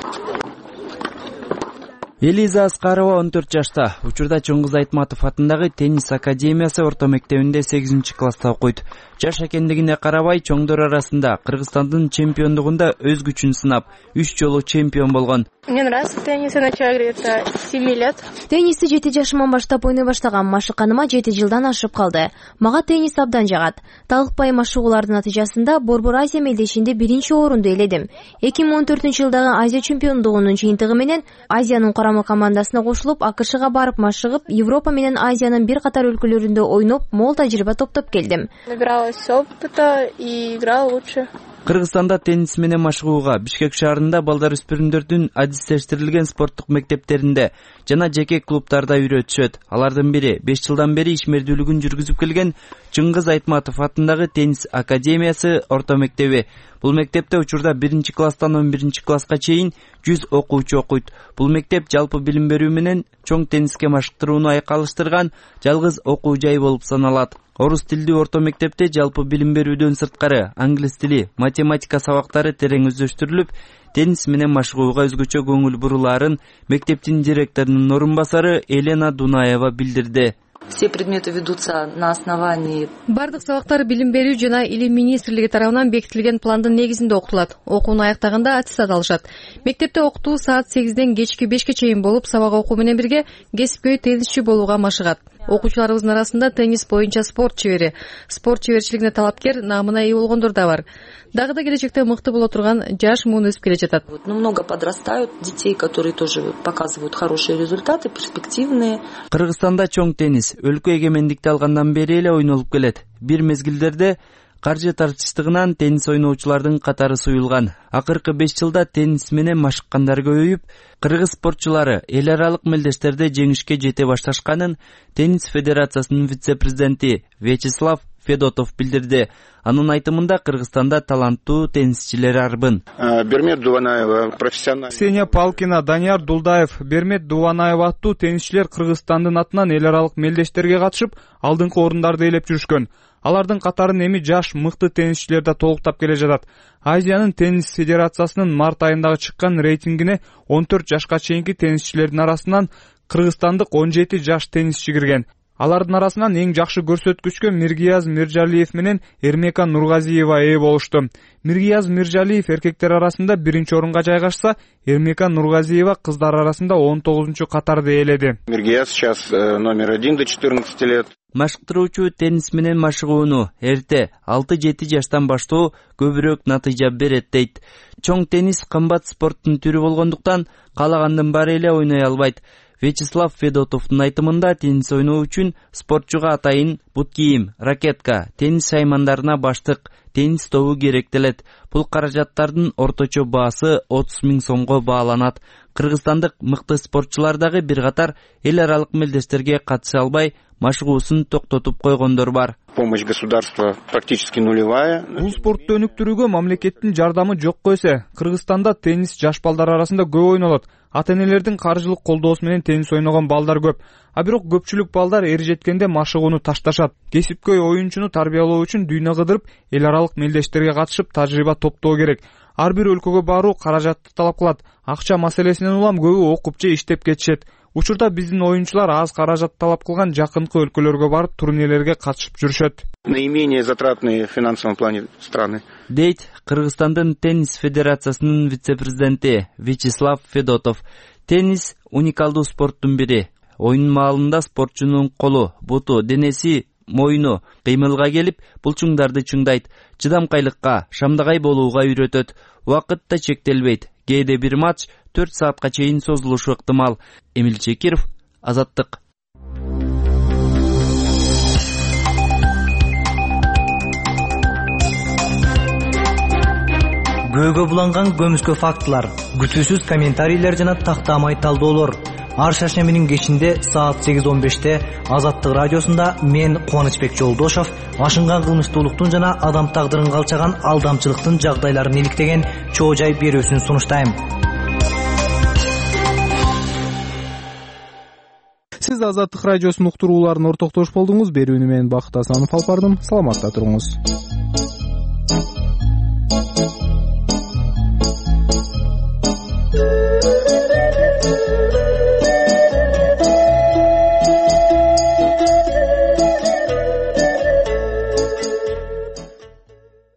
[SPEAKER 4] Элиза Аскарова 14 жашта. Учурда Чоңгуз Айтматов атындагы теннис академиясы орто мектебинде 8-класста окуйт. Жаш экендигине карабай, чоңдор арасында Кыргызстандын чемпиондугунда өз күчүн сынап, 3 жолу чемпион болгон.
[SPEAKER 5] Мне нравится теннис, я начала где-то 7 лет.
[SPEAKER 23] Теннисти 7 жашыман баштап ойной баштагам, машыканыма 7 жылдан ашып калды. Мага теннис абдан жагат. Талыкпай машыгуулардын натыйжасында Борбор Азия мелдешинде 1-чи орунду ээледим. 2014-жылдагы Азия чемпиондугунун жыйынтыгы менен Азиянын карама командасына кошулуп, АКШга барып машыгып, Европа менен Азиянын бир катар өлкөлөрүндө ойноп, мол тажрыйба топтоп келдим.
[SPEAKER 5] Набиралась опыта и играла лучше.
[SPEAKER 4] Кыргызстанда теннис менен машыгууга Бишкек шаарында балдар өспүрүмдөрдүн адистештирилген спорттук мектептеринде жана жеке клубтарда үйрөтүшөт. Алардын бири 5 жылдан бери ишмердүүлүгүн жүргүзүп келген Чоңгуз Айтматов атындагы теннис академиясы орто мектеби. Бул мектепте учурда 1-класстан 11-класска чейин 100 окуучу окуйт. Бул мектеп жалпы билим берүү менен чоң тенниске машыктырууну айкалыштырган жалгыз окуу жай болуп саналат. Орус тилдүү орто мектепте жалпы билим берүүдөн сырткары англис тили, математика сабактары терең өздөштүрүлүп, теннис менен машыгууга өзгөчө көңүл бурулаарын мектептин директорунун орун басары Елена Дунаева билдирди.
[SPEAKER 24] Все предметы ведутся на основании.
[SPEAKER 23] Бардык сабактар билим берүү жана илим министрлиги тарабынан бекитилген пландын негизинде окутулат. Окууну аяктаганда аттестат алышат. Мектепте окутуу саат 8ден кечки 5ке чейин болуп, сабак окуу менен бирге кесипкөй теннисчи болууга машыгат. Окуучуларыбыздын арасында теннис боюнча спорт чебери, спорт чеберчилигине талапкер, наамына ээ болгондор да бар. Дагы да келечекте мыкты боло турган жаш муун өсүп келе жатат.
[SPEAKER 24] Много подрастают детей, которые тоже показывают хорошие результаты, перспективные.
[SPEAKER 4] Кыргызстанда чоң теннис өлкө эгемендикти алгандан бери эле ойнолуп келет. Бир мезгилдерде каржы тартыштыгынан теннис ойноочулардын катары суюлган. Акыркы 5 жылда теннис менен машыккандар көбөйүп, кыргыз спортчулары эл аралык мелдештерде жеңишке жете башташканын Теннис федерациясынын вице-президенти Вячеслав Федотов билдирди. Анын айтымында Кыргызстанда таланттуу теннисчилер арбын.
[SPEAKER 25] Бермет Дуванаева, профессионал.
[SPEAKER 1] Ксения Палкина, Данияр Дулдаев, Бермет Дуванаева аттуу теннисчилер Кыргызстандын атынан эл аралык мелдештерге катышып, алдыңкы орундарды ээлеп жүрүшкөн. Алардын катарын эми жаш мыкты теннисчилер да толуктап келе жатат. Азиянын теннис федерациясынын март айындагы чыккан рейтингине 14 жашка чейинки теннисчилердин арасынан кыргызстандык 17 жаш теннисчи кирген. Алардын арасынан эң жакшы көрсөткүчкө Миргияз Миржалиев менен Эрмека Нургазиева ээ болушту. Миргияз Миржалиев эркектер арасында 1-чи орунга жайгашса, Эрмека Нургазиева кыздар арасында 19-чу катарды ээледи.
[SPEAKER 25] Миргияз сейчас номер 1 до 14 лет.
[SPEAKER 4] Машыктыруучу теннис менен машыгууну эрте 6-7 жаштан баштоо көбүрөөк натыйжа берет дейт. Чоң теннис кымбат спорттун түрү болгондуктан каалагандын баары эле ойной албайт. Вячеслав Федотовдун айтымында теннис ойноо үчүн спортчуга атайын бут кийим, ракетка, теннис аймандарына баштык, теннис тобу керектелет. Бул каражаттардын орточо баасы 30 000 сомго бааланат. Кыргызстандык мыкты спортчулар дагы бир катар эл аралык мелдештерге катыша албай, машыгуусун токтотуп койгондор бар.
[SPEAKER 25] Помощь государства практически нулевая.
[SPEAKER 1] Бул спортту өнүктүрүүгө мамлекеттин жардамы жокко эсе. Кыргызстанда теннис жаш балдар арасында көп ойнолот. Ата-энелердин каржылык колдоосу менен теннис ойногон балдар көп. А бирок көпчүлүк балдар эр жеткенде машыгууну ташташат. Кесипкөй оюнчуну тарбиялоо үчүн дүйнө кыдырып, эл аралык мелдештерге катышып тажрыйба топтоо керек. Ар бир өлкөгө баруу каражатты талап кылат. Акча маселесинен улам көбү окуп же иштеп кетишет. Учурда биздин оюнчулар аз каражат талап кылган жакынкы өлкөлөргө барып турнирлерге катышып жүрүшөт.
[SPEAKER 25] Наименее затратные в финансовом плане страны.
[SPEAKER 4] Дейт Кыргызстандын теннис федерациясынын вице-президенти Вячеслав Федотов. Теннис уникалдуу спорттун бири. Оюн маалында спортчунун колу, буту, денеси моюну кыймылга келип, булчуңдарды чуңдайт, чыдамкайлыкка, шамдагай болууга үйрөтөт. Убакыт да чектелбейт. Кээде бир матч 4 саатка чейин созулушу ыктымал. Эмил Чекиров, Азаттык.
[SPEAKER 2] Көөгө буланган көмүскө фактылар, күтүүсүз комментарийлер жана тактамай талдоолор. Ар шаршембинин кечинде саат 8:15-те Азаттык радиосунда мен Кубанычбек Жолдошов ашынган кылмыштуулуктун жана адам тагдырын калчаган алдамчылыктын жагдайларын иликтеген чоо жай берүүсүн сунуштайм.
[SPEAKER 1] Сиз Азаттык радиосунун уктурууларын ортоктош болдуңуз. Берүүнү мен Бакыт Асанов алып бардым. Саламатта туруңуз.